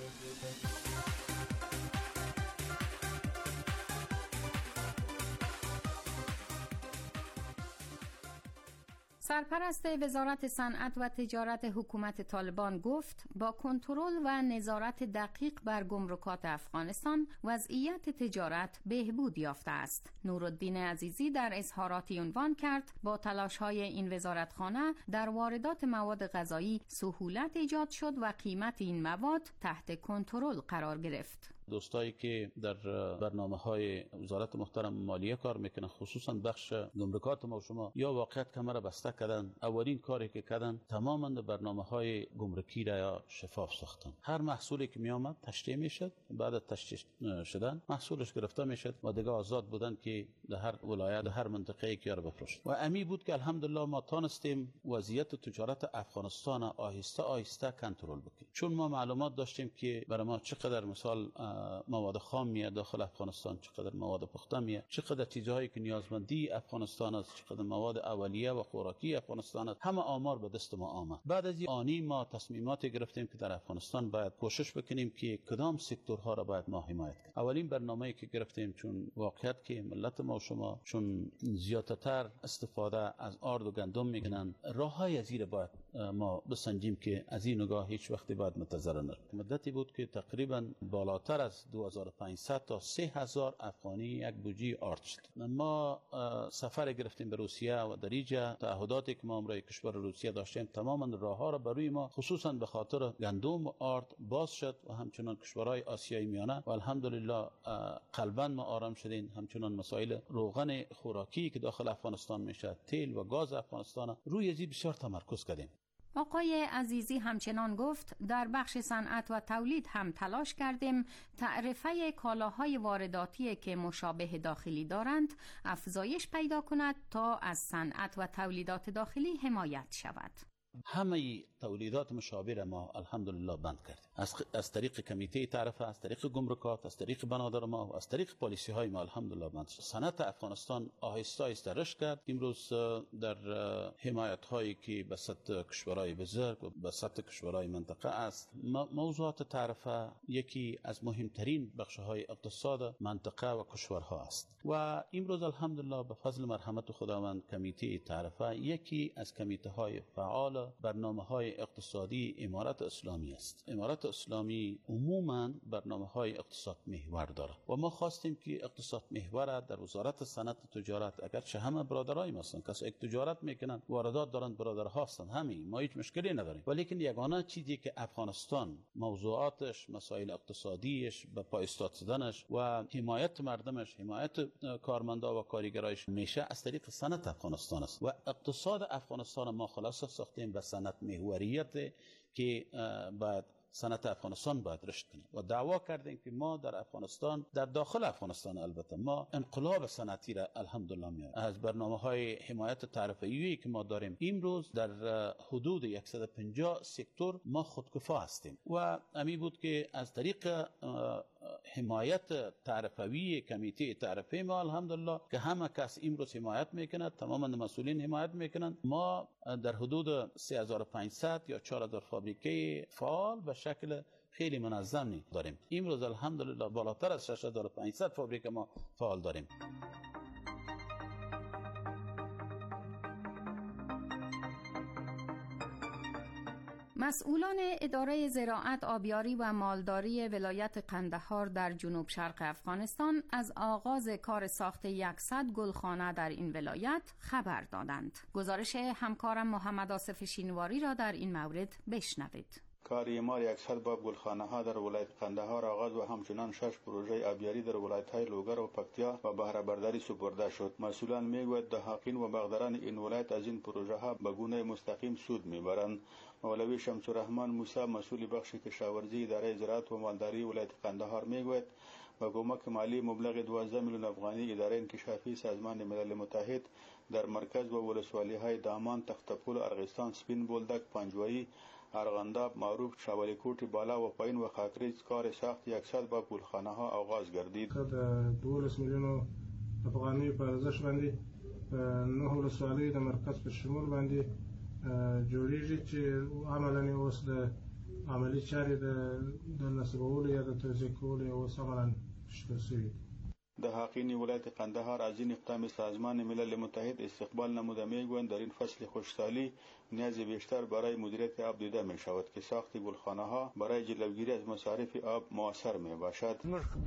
سرپرست وزارت صنعت و تجارت حکومت طالبان گفت با کنترل و نظارت دقیق بر گمرکات افغانستان وضعیت تجارت بهبود یافته است. نورالدین عزیزی در اظهاراتی عنوان کرد با تلاش‌های این وزارتخانه در واردات مواد غذایی سهولت ایجاد شد و قیمت این مواد تحت کنترل قرار گرفت. دوستایی که در برنامه‌های وزارت محترم مالیه کار میکنن، خصوصا بخش گمرکات ما و شما یا واقعیت کمر بسته کردن، اولین کاری که کردن تماما برنامه‌های گمرکی را یا شفاف ساختن. هر محصولی که میآمد تشریح میشد، بعد از تشریح شدن محصولش گرفته میشد و دیگه آزاد بودن که در هر ولایت در هر منطقه‌ای که را بفروشن. و امی بود که الحمدلله ما تونستیم وضعیت تجارت افغانستان آهسته آهسته کنترل بکنیم، چون ما معلومات داشتیم که برای ما چقدر مثال مواد خام میاد داخل افغانستان، چقدر مواد پخته میاد، چقدر چیزهایی که نیازمندی افغانستان است، چقدر مواد اولیه و خوراکی افغانستان است، همه آمار به دست ما آمد. بعد از این آنی ما تصمیمات گرفتیم که در افغانستان باید کوشش بکنیم که کدام سکتورها را باید ما حمایت کنیم. اولین برنامه‌ای که گرفتیم، چون واقعیت که ملت ما و شما چون زیادتر استفاده از آرد و گندم میکنن، راههای از این باید ما بسنجیم که از این نگاه هیچ وقتی باید متضرر نشیم. مدتی بود که تقریبا بالاتر از 2500 تا 3000 افغانی یک بوجی آرد شد. ما سفر گرفتیم به روسیه و در اینجا تعهداتی که ما برای کشور روسیه داشتیم تماما راهها را برای ما خصوصا به خاطر گندم و آرد باز شد و همچنان کشورهای آسیای میانه و الحمدلله قلبا ما آرام شدیم. همچنان مسائل روغن خوراکی که داخل افغانستان میشه، تیل و گاز افغانستان، روی ازی بسیار تمرکز کردیم. آقای عزیزی همچنان گفت در بخش صنعت و تولید هم تلاش کردیم تعرفه کالاهای وارداتی که مشابه داخلی دارند افزایش پیدا کند تا از صنعت و تولیدات داخلی حمایت شود. همه تولیدات مشابه ما الحمدلله بند کردیم از طریق کمیته تعرفه، از طریق گمرکات، از طریق بنادر ما و از طریق پالیسی های ما الحمدلله بند شد. صنعت افغانستان آهسته آهسته رشد کرد. امروز در حمایت هایی که به سطح کشورهای بزرگ و به سطح کشورهای منطقه است، موضوعات تعرفه یکی از مهمترین بخش های اقتصاد منطقه و کشورها است و امروز الحمدلله به فضل مرحمت خداوند کمیته تعرفه یکی از کمیته های فعال برنامه‌های اقتصادی امارت اسلامی است. امارت اسلامی عموماً برنامه‌های اقتصاد محور داره و ما خواستیم که اقتصاد محور در وزارت صنعت و تجارت، اگرچه همه برادرای ما هستند، کسایی که تجارت میکنن واردات دارن برادرها هستند، همین ما هیچ مشکلی نداریم، ولیکن یگانه چیزی که افغانستان موضوعاتش، مسائل اقتصادیش، به پای ایستاد شدنش و حمایت مردمش، حمایت کارمندا و کارگرایش میشه از طریق صنعت افغانستان است و اقتصاد افغانستان ما خلاصه ساختیم به صنعت محوریت که بعد صنعت افغانستان باید رشد کنه و دعوا کردیم که ما در افغانستان، در داخل افغانستان البته ما انقلاب صنعتی را الحمدلله میاریم. از برنامه‌های حمایت تعرفه‌ای که ما داریم امروز در حدود 150 سکتور ما خودکفا هستیم و امی بود که از طریق حمایت تعرفوی کمیته تعرفه ما الحمدلله که همه کس امروز حمایت میکند، تماما مسئولین حمایت میکنند. ما در حدود 3500 یا 4000 فابریکه فعال به شکل خیلی منظم داریم. امروز الحمدلله بالاتر از 6500 فابریکه ما فعال داریم. مسئولان اداره زراعت، آبیاری و مالداری ولایت قندهار در جنوب شرق افغانستان از آغاز کار ساخت 100 گلخانه در این ولایت خبر دادند. گزارش همکارم محمد آصف شینواری را در این مورد بشنوید. کار اعمار 100 باب گلخانه ها در ولایت قندهار آغاز و همچنان 6 پروژه آبیاری در ولایت های لوگر و پکتیا و بهره برداری سپرده شد. مسئولان میگویند دهاقین و باغداران این ولایت از این پروژه ها به گونه مستقیم سود میبرند. مولوی شمس الرحمن موسی مسئول بخش کشاورزی اداره زراعت و مالداری ولایت قندهار میگوید با کمک مالی مبلغ 12 میلیون افغانی اداره انکشافی سازمان ملل متحد در مرکز و ولسوالی های دامان، تختپول، ارغستان، سپین بولدک، پنجوایی، ارغنداب، معروف، شوالیکوټ بالا و پایین و خاکریز کار ساخت 100 باب گلخانه ها آغاز گردید. 12 میلیون افغاني په ارزښت باندې 9 ولسوالیو د مرکز په شمول باندې جوړیږي چې عملاً اوس د عملی چارې د نصبولو یا د توزیع کولو اوس عملاً شروع شوي. دهاقین ولایت قندهار از این اقدام سازمان ملل متحد استقبال نموده میگویند در این فصل خشکسالی نیاز بیشتر برای مدیریت آب دیده می شود که ساخت گلخانه ها برای جلوگیری از مصارف آب موثر می باشد.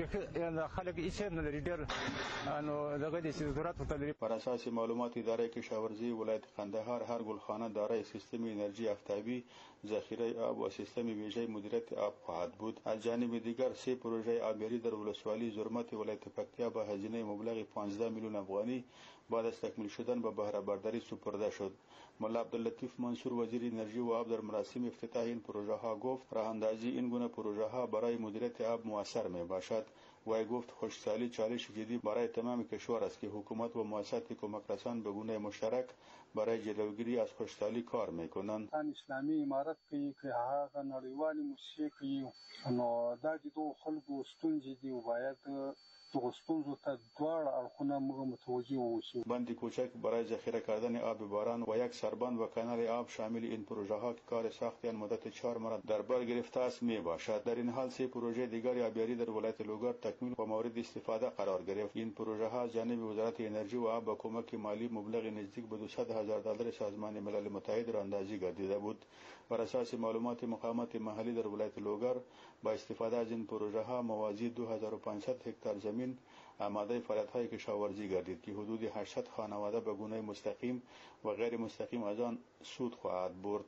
بر اساس معلومات اداره کشاورزی ولایت قندهار هر گلخانه دارای سیستم انرژی آفتابی، ذخیره آب و سیستم ویژه مدیریت آب خواهد بود. از جانب دیگر 3 پروژه آبیاری در ولسوالی زرمت ولایت پکتیا با هزینه مبلغ 15 میلیون افغانی بعد از تکمیل شدن به بهره برداری سپرده شد. ملا عبداللطیف منصور وزیر انرژی و آب در مراسم افتتاح این پروژه ها گفت راه اندازی این گونه پروژه ها برای مدیریت آب موثر می باشد. و گفت خشکسالی چالش جدی برای تمام کشور است که حکومت و مؤسسات کمک رسان به گونه مشترک برای جلوگیری از خشکسالی کار میکنند. اسلامی امارت کوي که هغه نړیوالي موسسې کوي نو دا د دوه خلکو ستونزې دي او باید دغه ستونزو ته دواړه اړخونه موږ متوجه واوسو. بند کوچک برای ذخیره کردن آب باران و یک سربند و کانال آب شامل این پروژه ها که کار ساخت آن مدت 4 ماه در بر گرفته است می باشد. در این حال 3 پروژه دیگر آبیاری در ولایت لوگر تکمیل و مورد استفاده قرار گرفت. این پروژه ها جانب وزارت انرژی و آب با کمک مالی مبلغ نزدیک به $200,000 سازمان ملل متحد را اندازی گردیده بود. بر اساس معلومات مقامات محلی در ولایت لوگر با استفاده از این پروژه ها موازی 2500 هکتار زمین آماده فعالیت‌های کشاورزی گردید که حدود 800 خانواده به گونه مستقیم و غیر مستقیم از آن سود خواهد برد.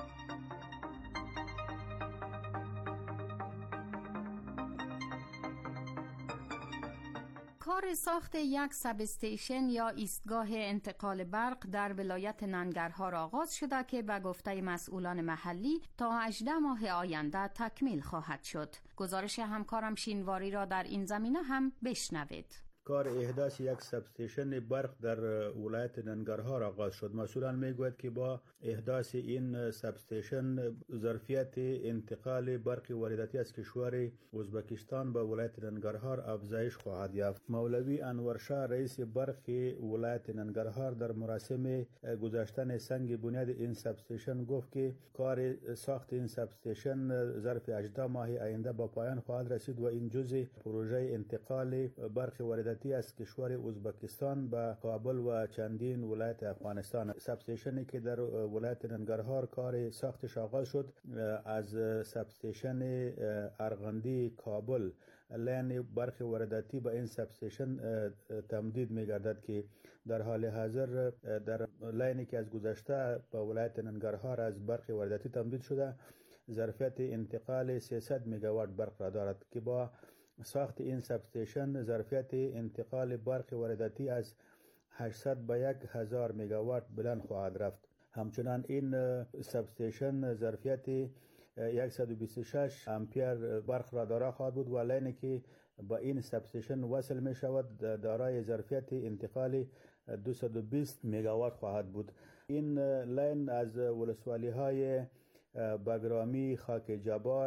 کار ساخت یک ساب استیشن یا ایستگاه انتقال برق در ولایت ننگرهار آغاز شده که به گفته مسئولان محلی تا 18 ماه آینده تکمیل خواهد شد. گزارش همکارم شینواری را در این زمینه هم بشنوید. کار احداث یک ساب استیشن برق در ولایت ننگرهار آغاز شد. مسئولان میگوید که با احداث این ساب استیشن ظرفیت انتقال برق وارداتی از کشور ازبکستان به ولایت ننگرهار افزایش خواهد یافت. مولوی انورشاه رئیس برق ولایت ننگرهار در مراسم گذاشتن سنگ بنیاد این ساب استیشن گفت که کار ساخت این ساب استیشن ظرف 18 ماه آینده به پایان خواهد رسید و این جزء پروژه انتقال برق وارداتی از کشور ازبکستان به کابل و چندین ولایت افغانستان. ساب استیشنی که در ولایت ننگرهار کار ساختش آغاز شد از ساب استیشن ارغندی کابل لین برق وارداتی به این ساب استیشن تمدید می‌گردد که در حال حاضر در لینی که از گذشته به ولایت ننگرهار از برق وارداتی تمدید شده ظرفیت انتقال 300 میگاوات برق را دارد که با ساخت این ساب استیشن ظرفیت انتقال برق وارداتی از 800 به 1000 میگاوات بلند خواهد رفت. همچنان این ساب استیشن ظرفیت 126 امپیر برق را دارا خواهد بود و لینی که با این ساب استیشن وصل می شود دارای ظرفیت انتقال 220 میگاوات خواهد بود. این لین از ولسوالی های باگرامی، خاک جبار،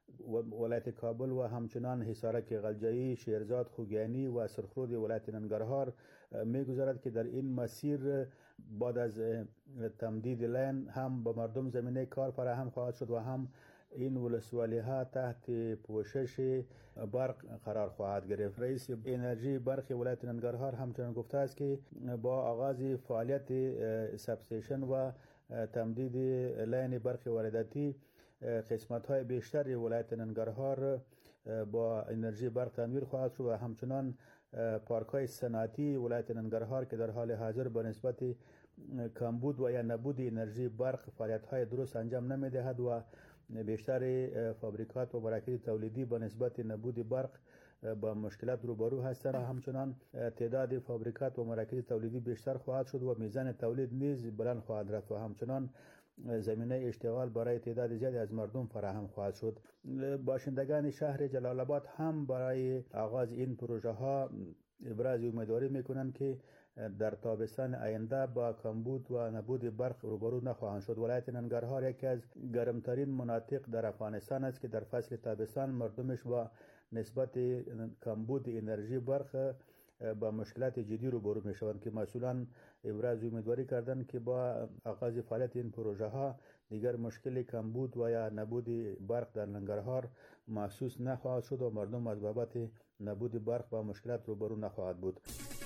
ولایت کابل و همچنان حصارک غلجایی، شیرزاد، خوگیانی و سرخرود ولایت ننگرهار میگذارد که در این مسیر بعد از تمدید لین هم به مردم زمینه کار فراهم خواهد شد و هم این ولسوالی ها تحت پوشش برق قرار خواهد گرفت. رئیس انرژی برق ولایت ننگرهار همچنان گفته است که با آغاز فعالیت سبستیشن و تمدید لین برق وارداتی قسمت های بیشتر ولایت ننگرهار با انرژی برق تعمیر خواهد شد و همچنان پارک های صنعتی ولایت ننگرهار که در حال حاضر به نسبت کمبود و یا نبود انرژی برق فعالیت های درست انجام نمیدهد و بیشتر فابریکات و مراکز تولیدی به نسبت نبود برق با مشکلات روبرو هستند. همچنان تعداد فابریکات و مراکز تولیدی بیشتر خواهد شد و میزان تولید نیز بلند خواهد رفت و همچنان زمینه اشتغال برای تعداد زیادی از مردم فراهم خواهد شد. باشندگان شهر جلال آباد هم برای آغاز این پروژه ها ابراز امیدواری میکنند که در تابستان آینده با کمبود و نبود برق روبرو نخواهند شد. ولایت ننگرهار یکی از گرمترین مناطق در افغانستان است که در فصل تابستان مردمش با نسبت کمبود انرژی برق با مشکلات جدی روبرو می شوند که مسئولان ابراز امیدواری کردند که با آغاز فعالیت این پروژه ها دیگر مشکل کمبود و یا نبود برق در ننگرهار محسوس نخواهد شد و مردم از بابت نبود برق با مشکلات روبرو نخواهد بود.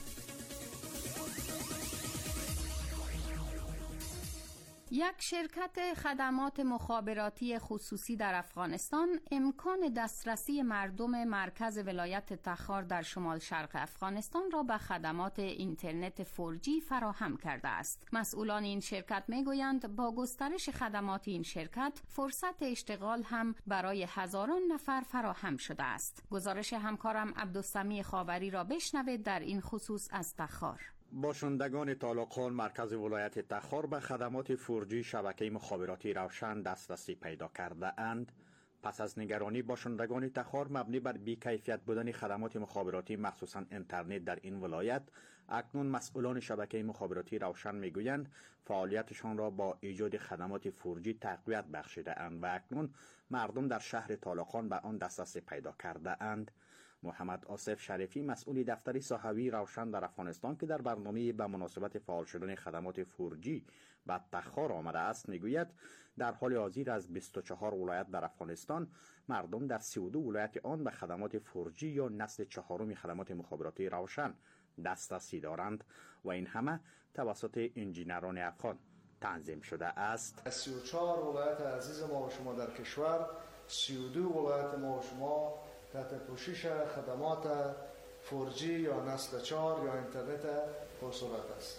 یک شرکت خدمات مخابراتی خصوصی در افغانستان امکان دسترسی مردم مرکز ولایت تخار در شمال شرق افغانستان را به خدمات اینترنت 4G فراهم کرده است. مسئولان این شرکت میگویند با گسترش خدمات این شرکت فرصت اشتغال هم برای هزاران نفر فراهم شده است. گزارش همکارم عبدالسمیع خاوری را بشنوید در این خصوص از تخار. باشندگان طالقان مرکز ولایت تخار به خدمات 4G شبکه مخابراتی روشن دسترسی پیدا کرده اند. پس از نگرانی باشندگان تخار مبنی بر بی‌کیفیت بودن خدمات مخابراتی مخصوصا اینترنت در این ولایت، اکنون مسئولان شبکه مخابراتی روشن میگویند فعالیتشان را با ایجاد خدمات 4G تقویت بخشیده اند و اکنون مردم در شهر طالقان به آن دسترسی پیدا کرده اند. محمد آصف شریفی مسئول دفتر صحوی روشن در افغانستان که در برنامه به مناسبت فعال شدن خدمات 4G به تخار آمده است میگوید در حال حاضر از 24 ولایت در افغانستان مردم در 32 ولایت آن به خدمات 4G یا نسل چهارم خدمات مخابراتی روشن دسترسی دارند و این همه توسط انجینران افغان تنظیم شده است. 34 ولایت عزیز ما و شما در کشور، 32 ولایت ما و شما تحت پوشش خدمات 4G یا نسل 4 یا اینترنت پرسرعت است.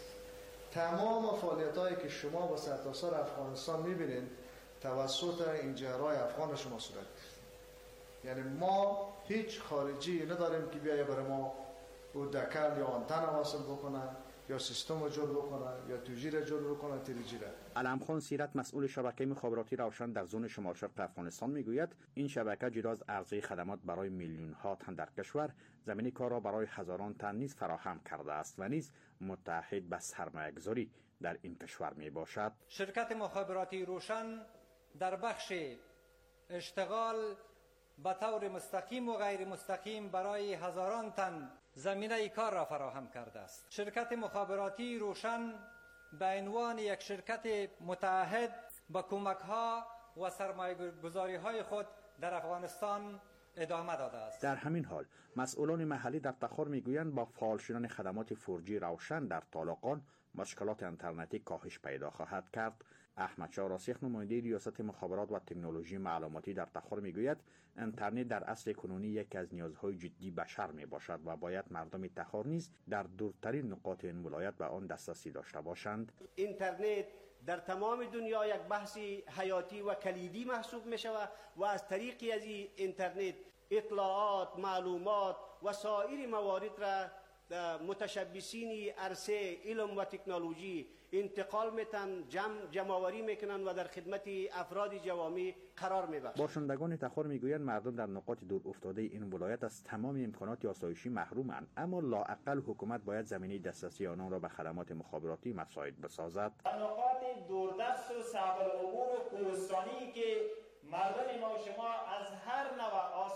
تمام فعالیت‌هایی که شما با سرتاسر افغانستان می‌بینید توسط انجینرهای افغان شما صورت گرفت. یعنی ما هیچ خارجی نداریم که بیایه برای ما او دکل یا آنتن واصل بکنه یا سیستم رو جور بکنه یا توجی رو جور بکنه تریجی رو. علمخان سیرت مسئول شبکه مخابراتی روشن در زون شمال شرق افغانستان میگوید این شبکه جدا از عرضه خدمات برای میلیون ها تن در کشور زمینه کار را برای هزاران تن نیز فراهم کرده است و نیز متحد به سرمایه‌گذاری در این کشور می باشد. شرکت مخابراتی روشن در بخش اشتغال به طور مستقیم و غیر مستقیم برای هزاران تن زمینه کار را فراهم کرده است. شرکت مخابراتی روشن به عنوان یک شرکت متعهد با کمک‌ها و سرمایه‌گذاری‌های خود در افغانستان ادامه داده است. در همین حال مسئولان محلی در تخار میگویند با فعال شدن خدمات 4G روشن در طالقان مشکلات اینترنتی کاهش پیدا خواهد کرد. احمد شاه راسخ نماینده ریاست مخابرات و تکنولوژی معلوماتی در تخار میگوید اینترنت در اصل کنونی یکی از نیازهای جدی بشر می باشد و باید مردم تخار نیز در دورترین نقاط این ولایت به آن دسترسی داشته باشند. اینترنت در تمام دنیا یک بحث حیاتی و کلیدی محسوب می شود و از طریقی از این اینترنت اطلاعات، معلومات و سایر موارد را متشبثین عرصه علم و تکنولوژی انتقال میتن، جمع‌آوری میکنن و در خدمت افراد جوامع قرار میبخشند. باشندگان تخار میگویند مردم در نقاط دور افتاده این ولایت از تمام امکانات آسایشی محرومند، اما لااقل حکومت باید زمینه دسترسی آنان را به خدمات مخابراتی مساعد بسازد. نقاط دوردست و صعب العبور و کوهستانی که مردم ما و شما از هر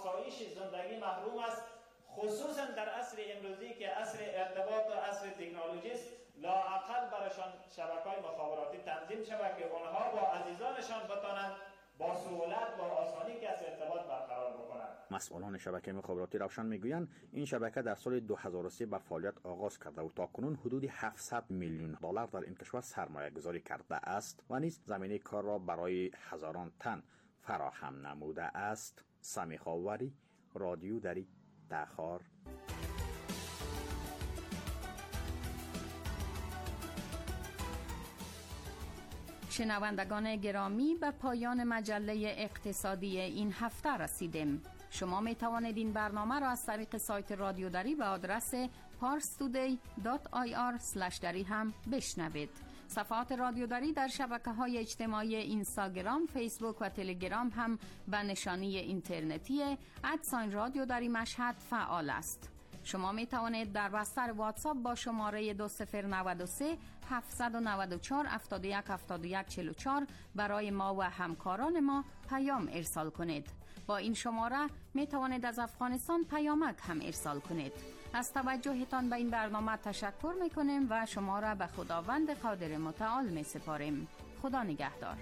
آسایش زندگی محروم است، خصوصا در عصر امروزی که عصر ارتباط و عصر تکنولوژی است. لااقل برایشان شبکه‌های مخابراتی تنظیم شود که آنها با عزیزانشان بتوانند با سهولت و آسانی که از ارتباط برقرار بکنند. مسئولان شبکه مخابراتی روشن میگویند این شبکه در سال 2003 به فعالیت آغاز کرده و تاکنون حدود 700 میلیون دلار در این کشور سرمایه گذاری کرده است و نیز زمینه کار را برای هزاران تن فراهم نموده است. سمی خاوری، رادیو دری، تخار. شنوندگان گرامی، به پایان مجله اقتصادی این هفته رسیدیم. شما می توانید این برنامه را از طریق سایت رادیو دری به آدرس parstoday.ir/dari هم بشنوید. صفحات رادیو دری در شبکه‌های اجتماعی اینستاگرام، فیسبوک و تلگرام هم به نشانی اینترنتی @رادیو دری مشهد فعال است. شما می توانید در بستر واتساپ با شماره 2093 794 71 71 44 برای ما و همکاران ما پیام ارسال کنید. با این شماره می توانید از افغانستان پیامک هم ارسال کنید. از توجهتان به این برنامه تشکر می کنیم و شما را به خداوند قادر متعال می سپاریم. خدا نگهدار.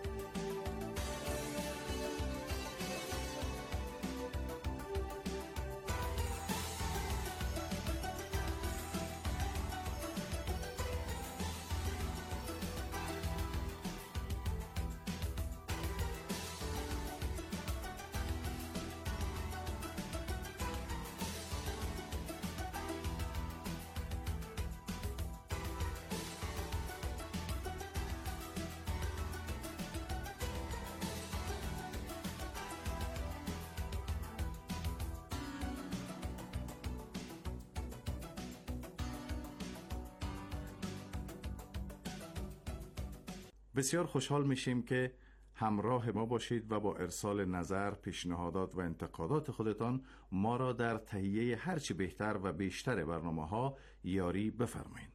بسیار خوشحال میشیم که همراه ما باشید و با ارسال نظر، پیشنهادات و انتقادات خودتان ما را در تهیه هرچی بهتر و بیشتر برنامه‌ها یاری بفرمایید.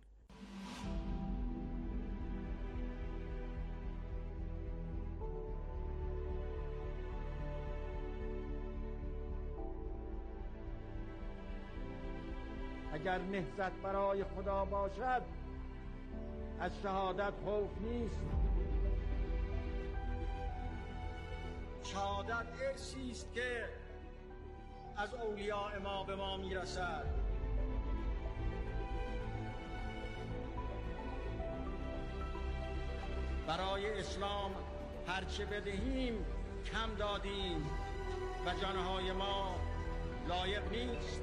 اگر نهضت برای خدا باشد از شهادت خوف نیست. شهادت ارثی است که از اولیاء ما به ما میرسد. برای اسلام هرچه بدهیم کم دادیم و جانهای ما لایق نیست.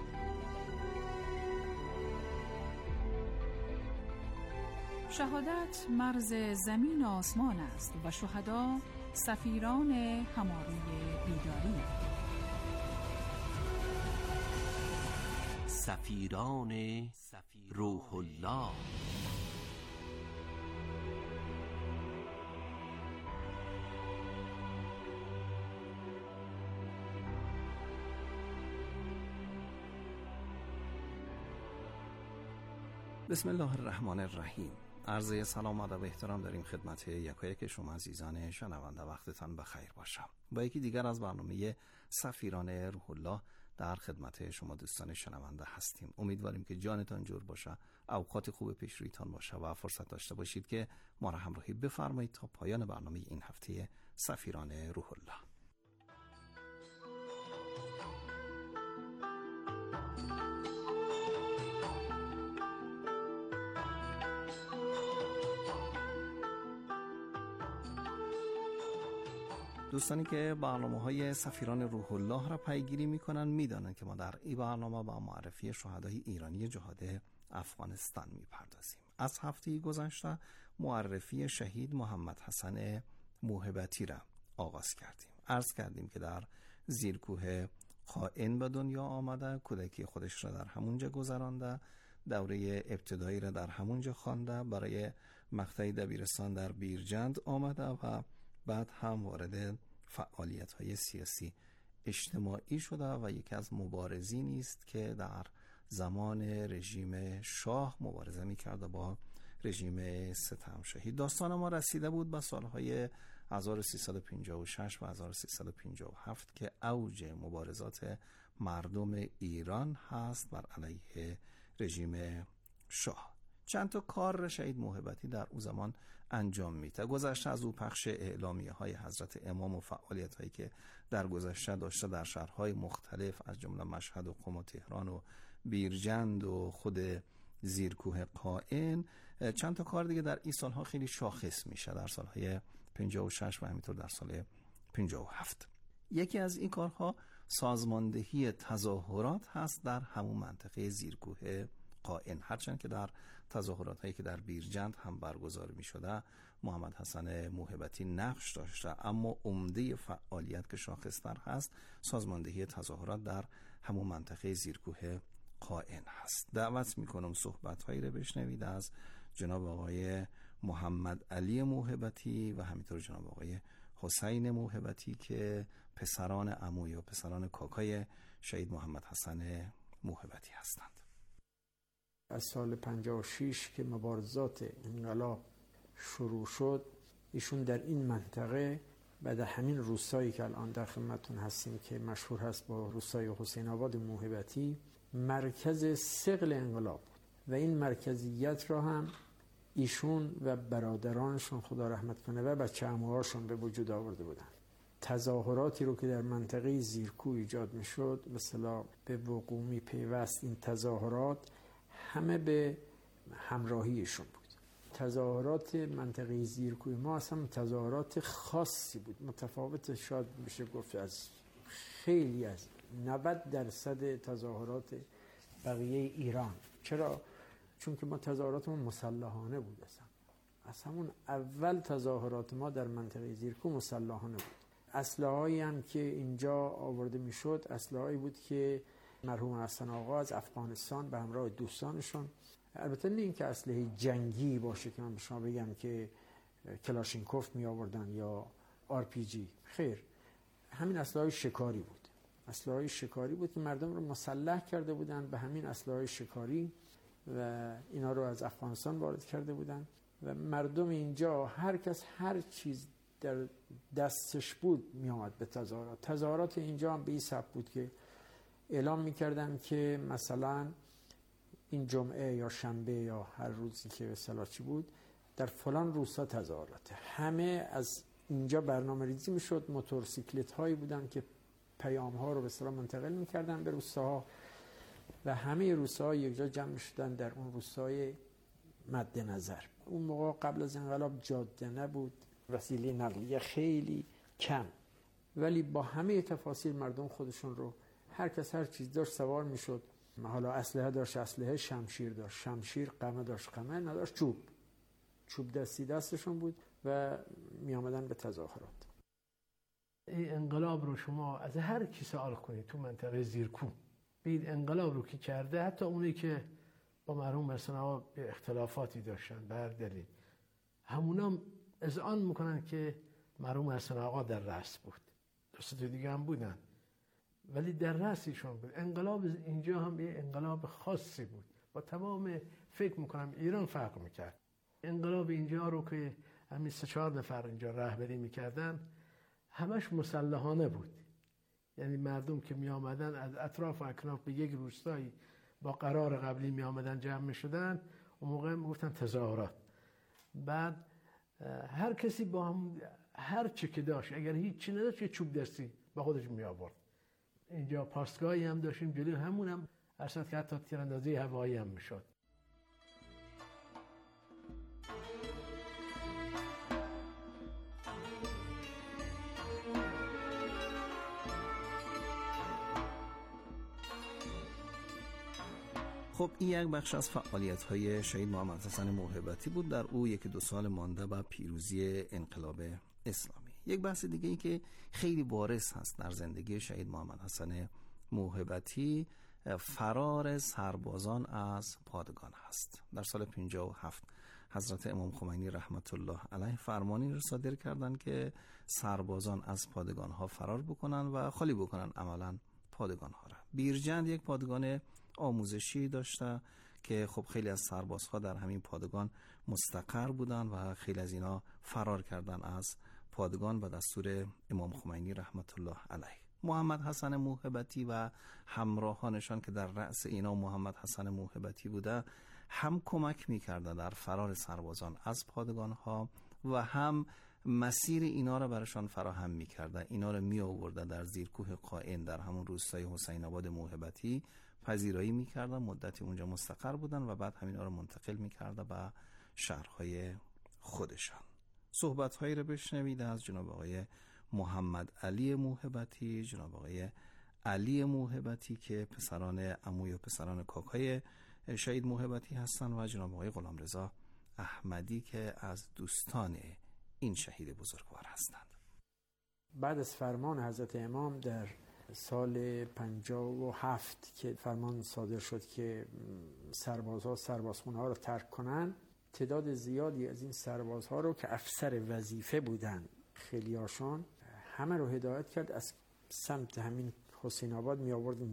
شهادت مرز زمین و آسمان است و شهدا سفیران هماره بیداری. سفیران روح الله. بسم الله الرحمن الرحیم. عرض سلام و ادب و احترام داریم خدمت یکایک شما عزیزان شنونده. وقتتان بخیر باشم. با یکی دیگر از برنامه سفیران روح الله در خدمت شما دوستان شنونده هستیم. امیدواریم که جانتان جور باشه، اوقات خوب پیش رویتان باشه و فرصت داشته باشید که ما را همراهی بفرمایید تا پایان برنامه این هفته سفیران روح الله. دوستانی که برنامه‌های سفیران روح الله را پیگیری می‌کنن می‌دانند که ما در این برنامه با معرفی شهدای ایرانی جهاد افغانستان می‌پردازیم. از هفته گذشته معرفی شهید محمد حسن موهبتی را آغاز کردیم. عرض کردیم که در زیرکوه قائن به دنیا آمده، کودکی خودش را در همونجا گذرانده، دوره ابتدایی را در همونجا خوانده، برای مقطع دبیرستان در بیرجند آمده و بعد هم وارد فعالیت‌های سیاسی اجتماعی شده و یکی از مبارزینی است که در زمان رژیم شاه مبارزه می‌کرد با رژیم ستمشاهی. داستان ما رسیده بود به سالهای 1356 و 1357 که اوج مبارزات مردم ایران هست بر علیه رژیم شاه. چند تا کار شهید موهبتی در او زمان انجام میده. گذشته از او پخش اعلامیه های حضرت امام و فعالیت هایی که در گذشته داشته در شهرهای مختلف از جمله مشهد و قم و تهران و بیرجند و خود زیرکوه قائن، چند تا کار دیگه در این سالها خیلی شاخص میشه، در سالهای 56 و همینطور در سال 57. یکی از این کارها سازماندهی تظاهرات هست در همون منطقه زیرکوه قائن. هرچند که در تظاهرات هایی که در بیرجند هم برگزار می شده محمد حسن موهبتی نقش داشته، اما عمده فعالیت که شاخصتر هست سازماندهی تظاهرات در همون منطقه زیرکوه قائن هست. دعوت می کنم صحبت هایی رو بشنوید از جناب آقای محمد علی موهبتی و همینطور جناب آقای حسین موهبتی که پسران عمو یا پسران کاکای شهید محمد حسن موهبتی هستند. از سال 56 که مبارزات انقلاب شروع شد، ایشون در این منطقه و در همین روستایی که الان در خدمتتون هستیم که مشهور هست با روستای حسین آباد موهبتی، مرکز ثقل انقلاب بود و این مرکزیت را هم ایشون و برادرانشون خدا رحمت کنه و بچه عموهاشون به وجود آورده بودن. تظاهراتی رو که در منطقه زیرکوه ایجاد می شد مثلا به وقوع می پیوست این تظاهرات همه به همراهیشون بود. تظاهرات منطقه زیرکوه ما اصلا تظاهرات خاصی بود، متفاوت شاید بشه گفت از خیلی از 90% تظاهرات بقیه ایران. چرا؟ چون که ما تظاهراتمون مسلحانه بود. از همون اول تظاهرات ما در منطقه زیرکوه مسلحانه بود. اسلحه‌ای هم که اینجا آورده میشد اسلحه‌ای بود که مرحوم حسن آقا از افغانستان به همراه دوستانشون، البته نه اینکه اسلحه جنگی باشه که من به شما بگم که کلاشینکوف می آوردن یا RPG، خیر، همین اسلحه شکاری بود. اسلحه شکاری بود که مردم رو مسلح کرده بودن به همین اسلحه شکاری و اینا رو از افغانستان وارد کرده بودن و مردم اینجا هر کس هر چیز در دستش بود می آمد به تظاهرات. تظاهرات اینجا هم به این سبب بود که اعلام می‌کردن که مثلا این جمعه یا شنبه یا هر روزی که به اصطلاح چی بود در فلان روستا تظاهرات. همه از اینجا برنامه‌ریزی می‌شد، موتورسیکلت هایی بودن که پیام ها رو به اصطلاح منتقل می‌کردن به روستاها و همه روستاها یک جا جمع می‌شدن در اون روستای مد نظر. اون موقع قبل از انقلاب جاده نبود، وسیله نقلیه خیلی کم، ولی با همه تفاصیل مردم خودشون رو هر کس هر چیز داشت سوار میشد. حالا اسلحه داشت اسلحه، شمشیر داشت شمشیر، قمه داشت قمه، نداشت چوب دستی دستشون بود و می آمدن به تظاهرات. این انقلاب رو شما از هر کی سوال کنید تو منطقه زیرکوه، بید انقلاب رو کی کرده، حتی اونی که با مرحوم حسن آقا اختلافاتی داشتن به هر دلیل، همونا اذعان میکنن که مرحوم حسن آقا در رأس بود. دوست دیگه هم بودن ولی در رأسشون بود. انقلاب اینجا هم یه انقلاب خاصی بود، با تمام فکر میکنم ایران فرق میکرد. انقلاب اینجا رو که همین 3-4 نفر اینجا رهبری میکردن همش مسلحانه بود، یعنی مردم که می آمدن از اطراف و اکناف به یک روستایی با قرار قبلی می آمدن جمع می شدن، اون موقع می گفتن تظاهرات. بعد هر کسی با هم هر چی که داشت، اگر هیچ چی نداشت یه چوب دستی با خودش می آورد. اینجا پاسگاهی هم داشتیم جلوی همون هم ارشد که حتی تیراندازی هوایی هم می شد. خب این یک بخش از فعالیت‌های شهید محمد حسن موهبتی بود، در او 1-2 سال مانده به پیروزی انقلاب اسلامی. یک بحث دیگه ای که خیلی بارز هست در زندگی شهید محمد حسن موهبتی فرار سربازان از پادگان هست. در سال 57 حضرت امام خمینی رحمت الله علیه فرمانی را صادر کردند که سربازان از پادگان ها فرار بکنن و خالی بکنن عملا پادگان ها را. بیرجند یک پادگان آموزشی داشته که خب خیلی از سربازها در همین پادگان مستقر بودن و خیلی از اینا فرار کردن از پادگان به دستور امام خمینی رحمت الله علیه. محمد حسن موهبتی و همراهانشان که در رأس اینا محمد حسن موهبتی بوده، هم کمک میکرده در فرار سربازان از پادگان ها و هم مسیر اینا را برشان فراهم میکرده. اینا را می آورده در زیرکوه قائن در همون روستای حسین آباد موهبتی پذیرایی میکرده، مدتی اونجا مستقر بودن و بعد همینا را منتقل میکرده به شهرهای خودشان. صحبت‌هایی را بشنوید از جناب آقای محمد علی موهبتی، جناب آقای علی موهبتی که پسران عموی و پسران کاکای شهید موهبتی هستند و جناب آقای غلامرضا احمدی که از دوستان این شهید بزرگوار هستند. بعد از فرمان حضرت امام در سال 57 که فرمان صادر شد که سربازها سربازخونه ها رو ترک کنن، تعداد زیادی از این سربازها رو که افسر وظیفه بودن خیلیاشون همه رو هدایت کرد از سمت همین حسین آباد می آوردن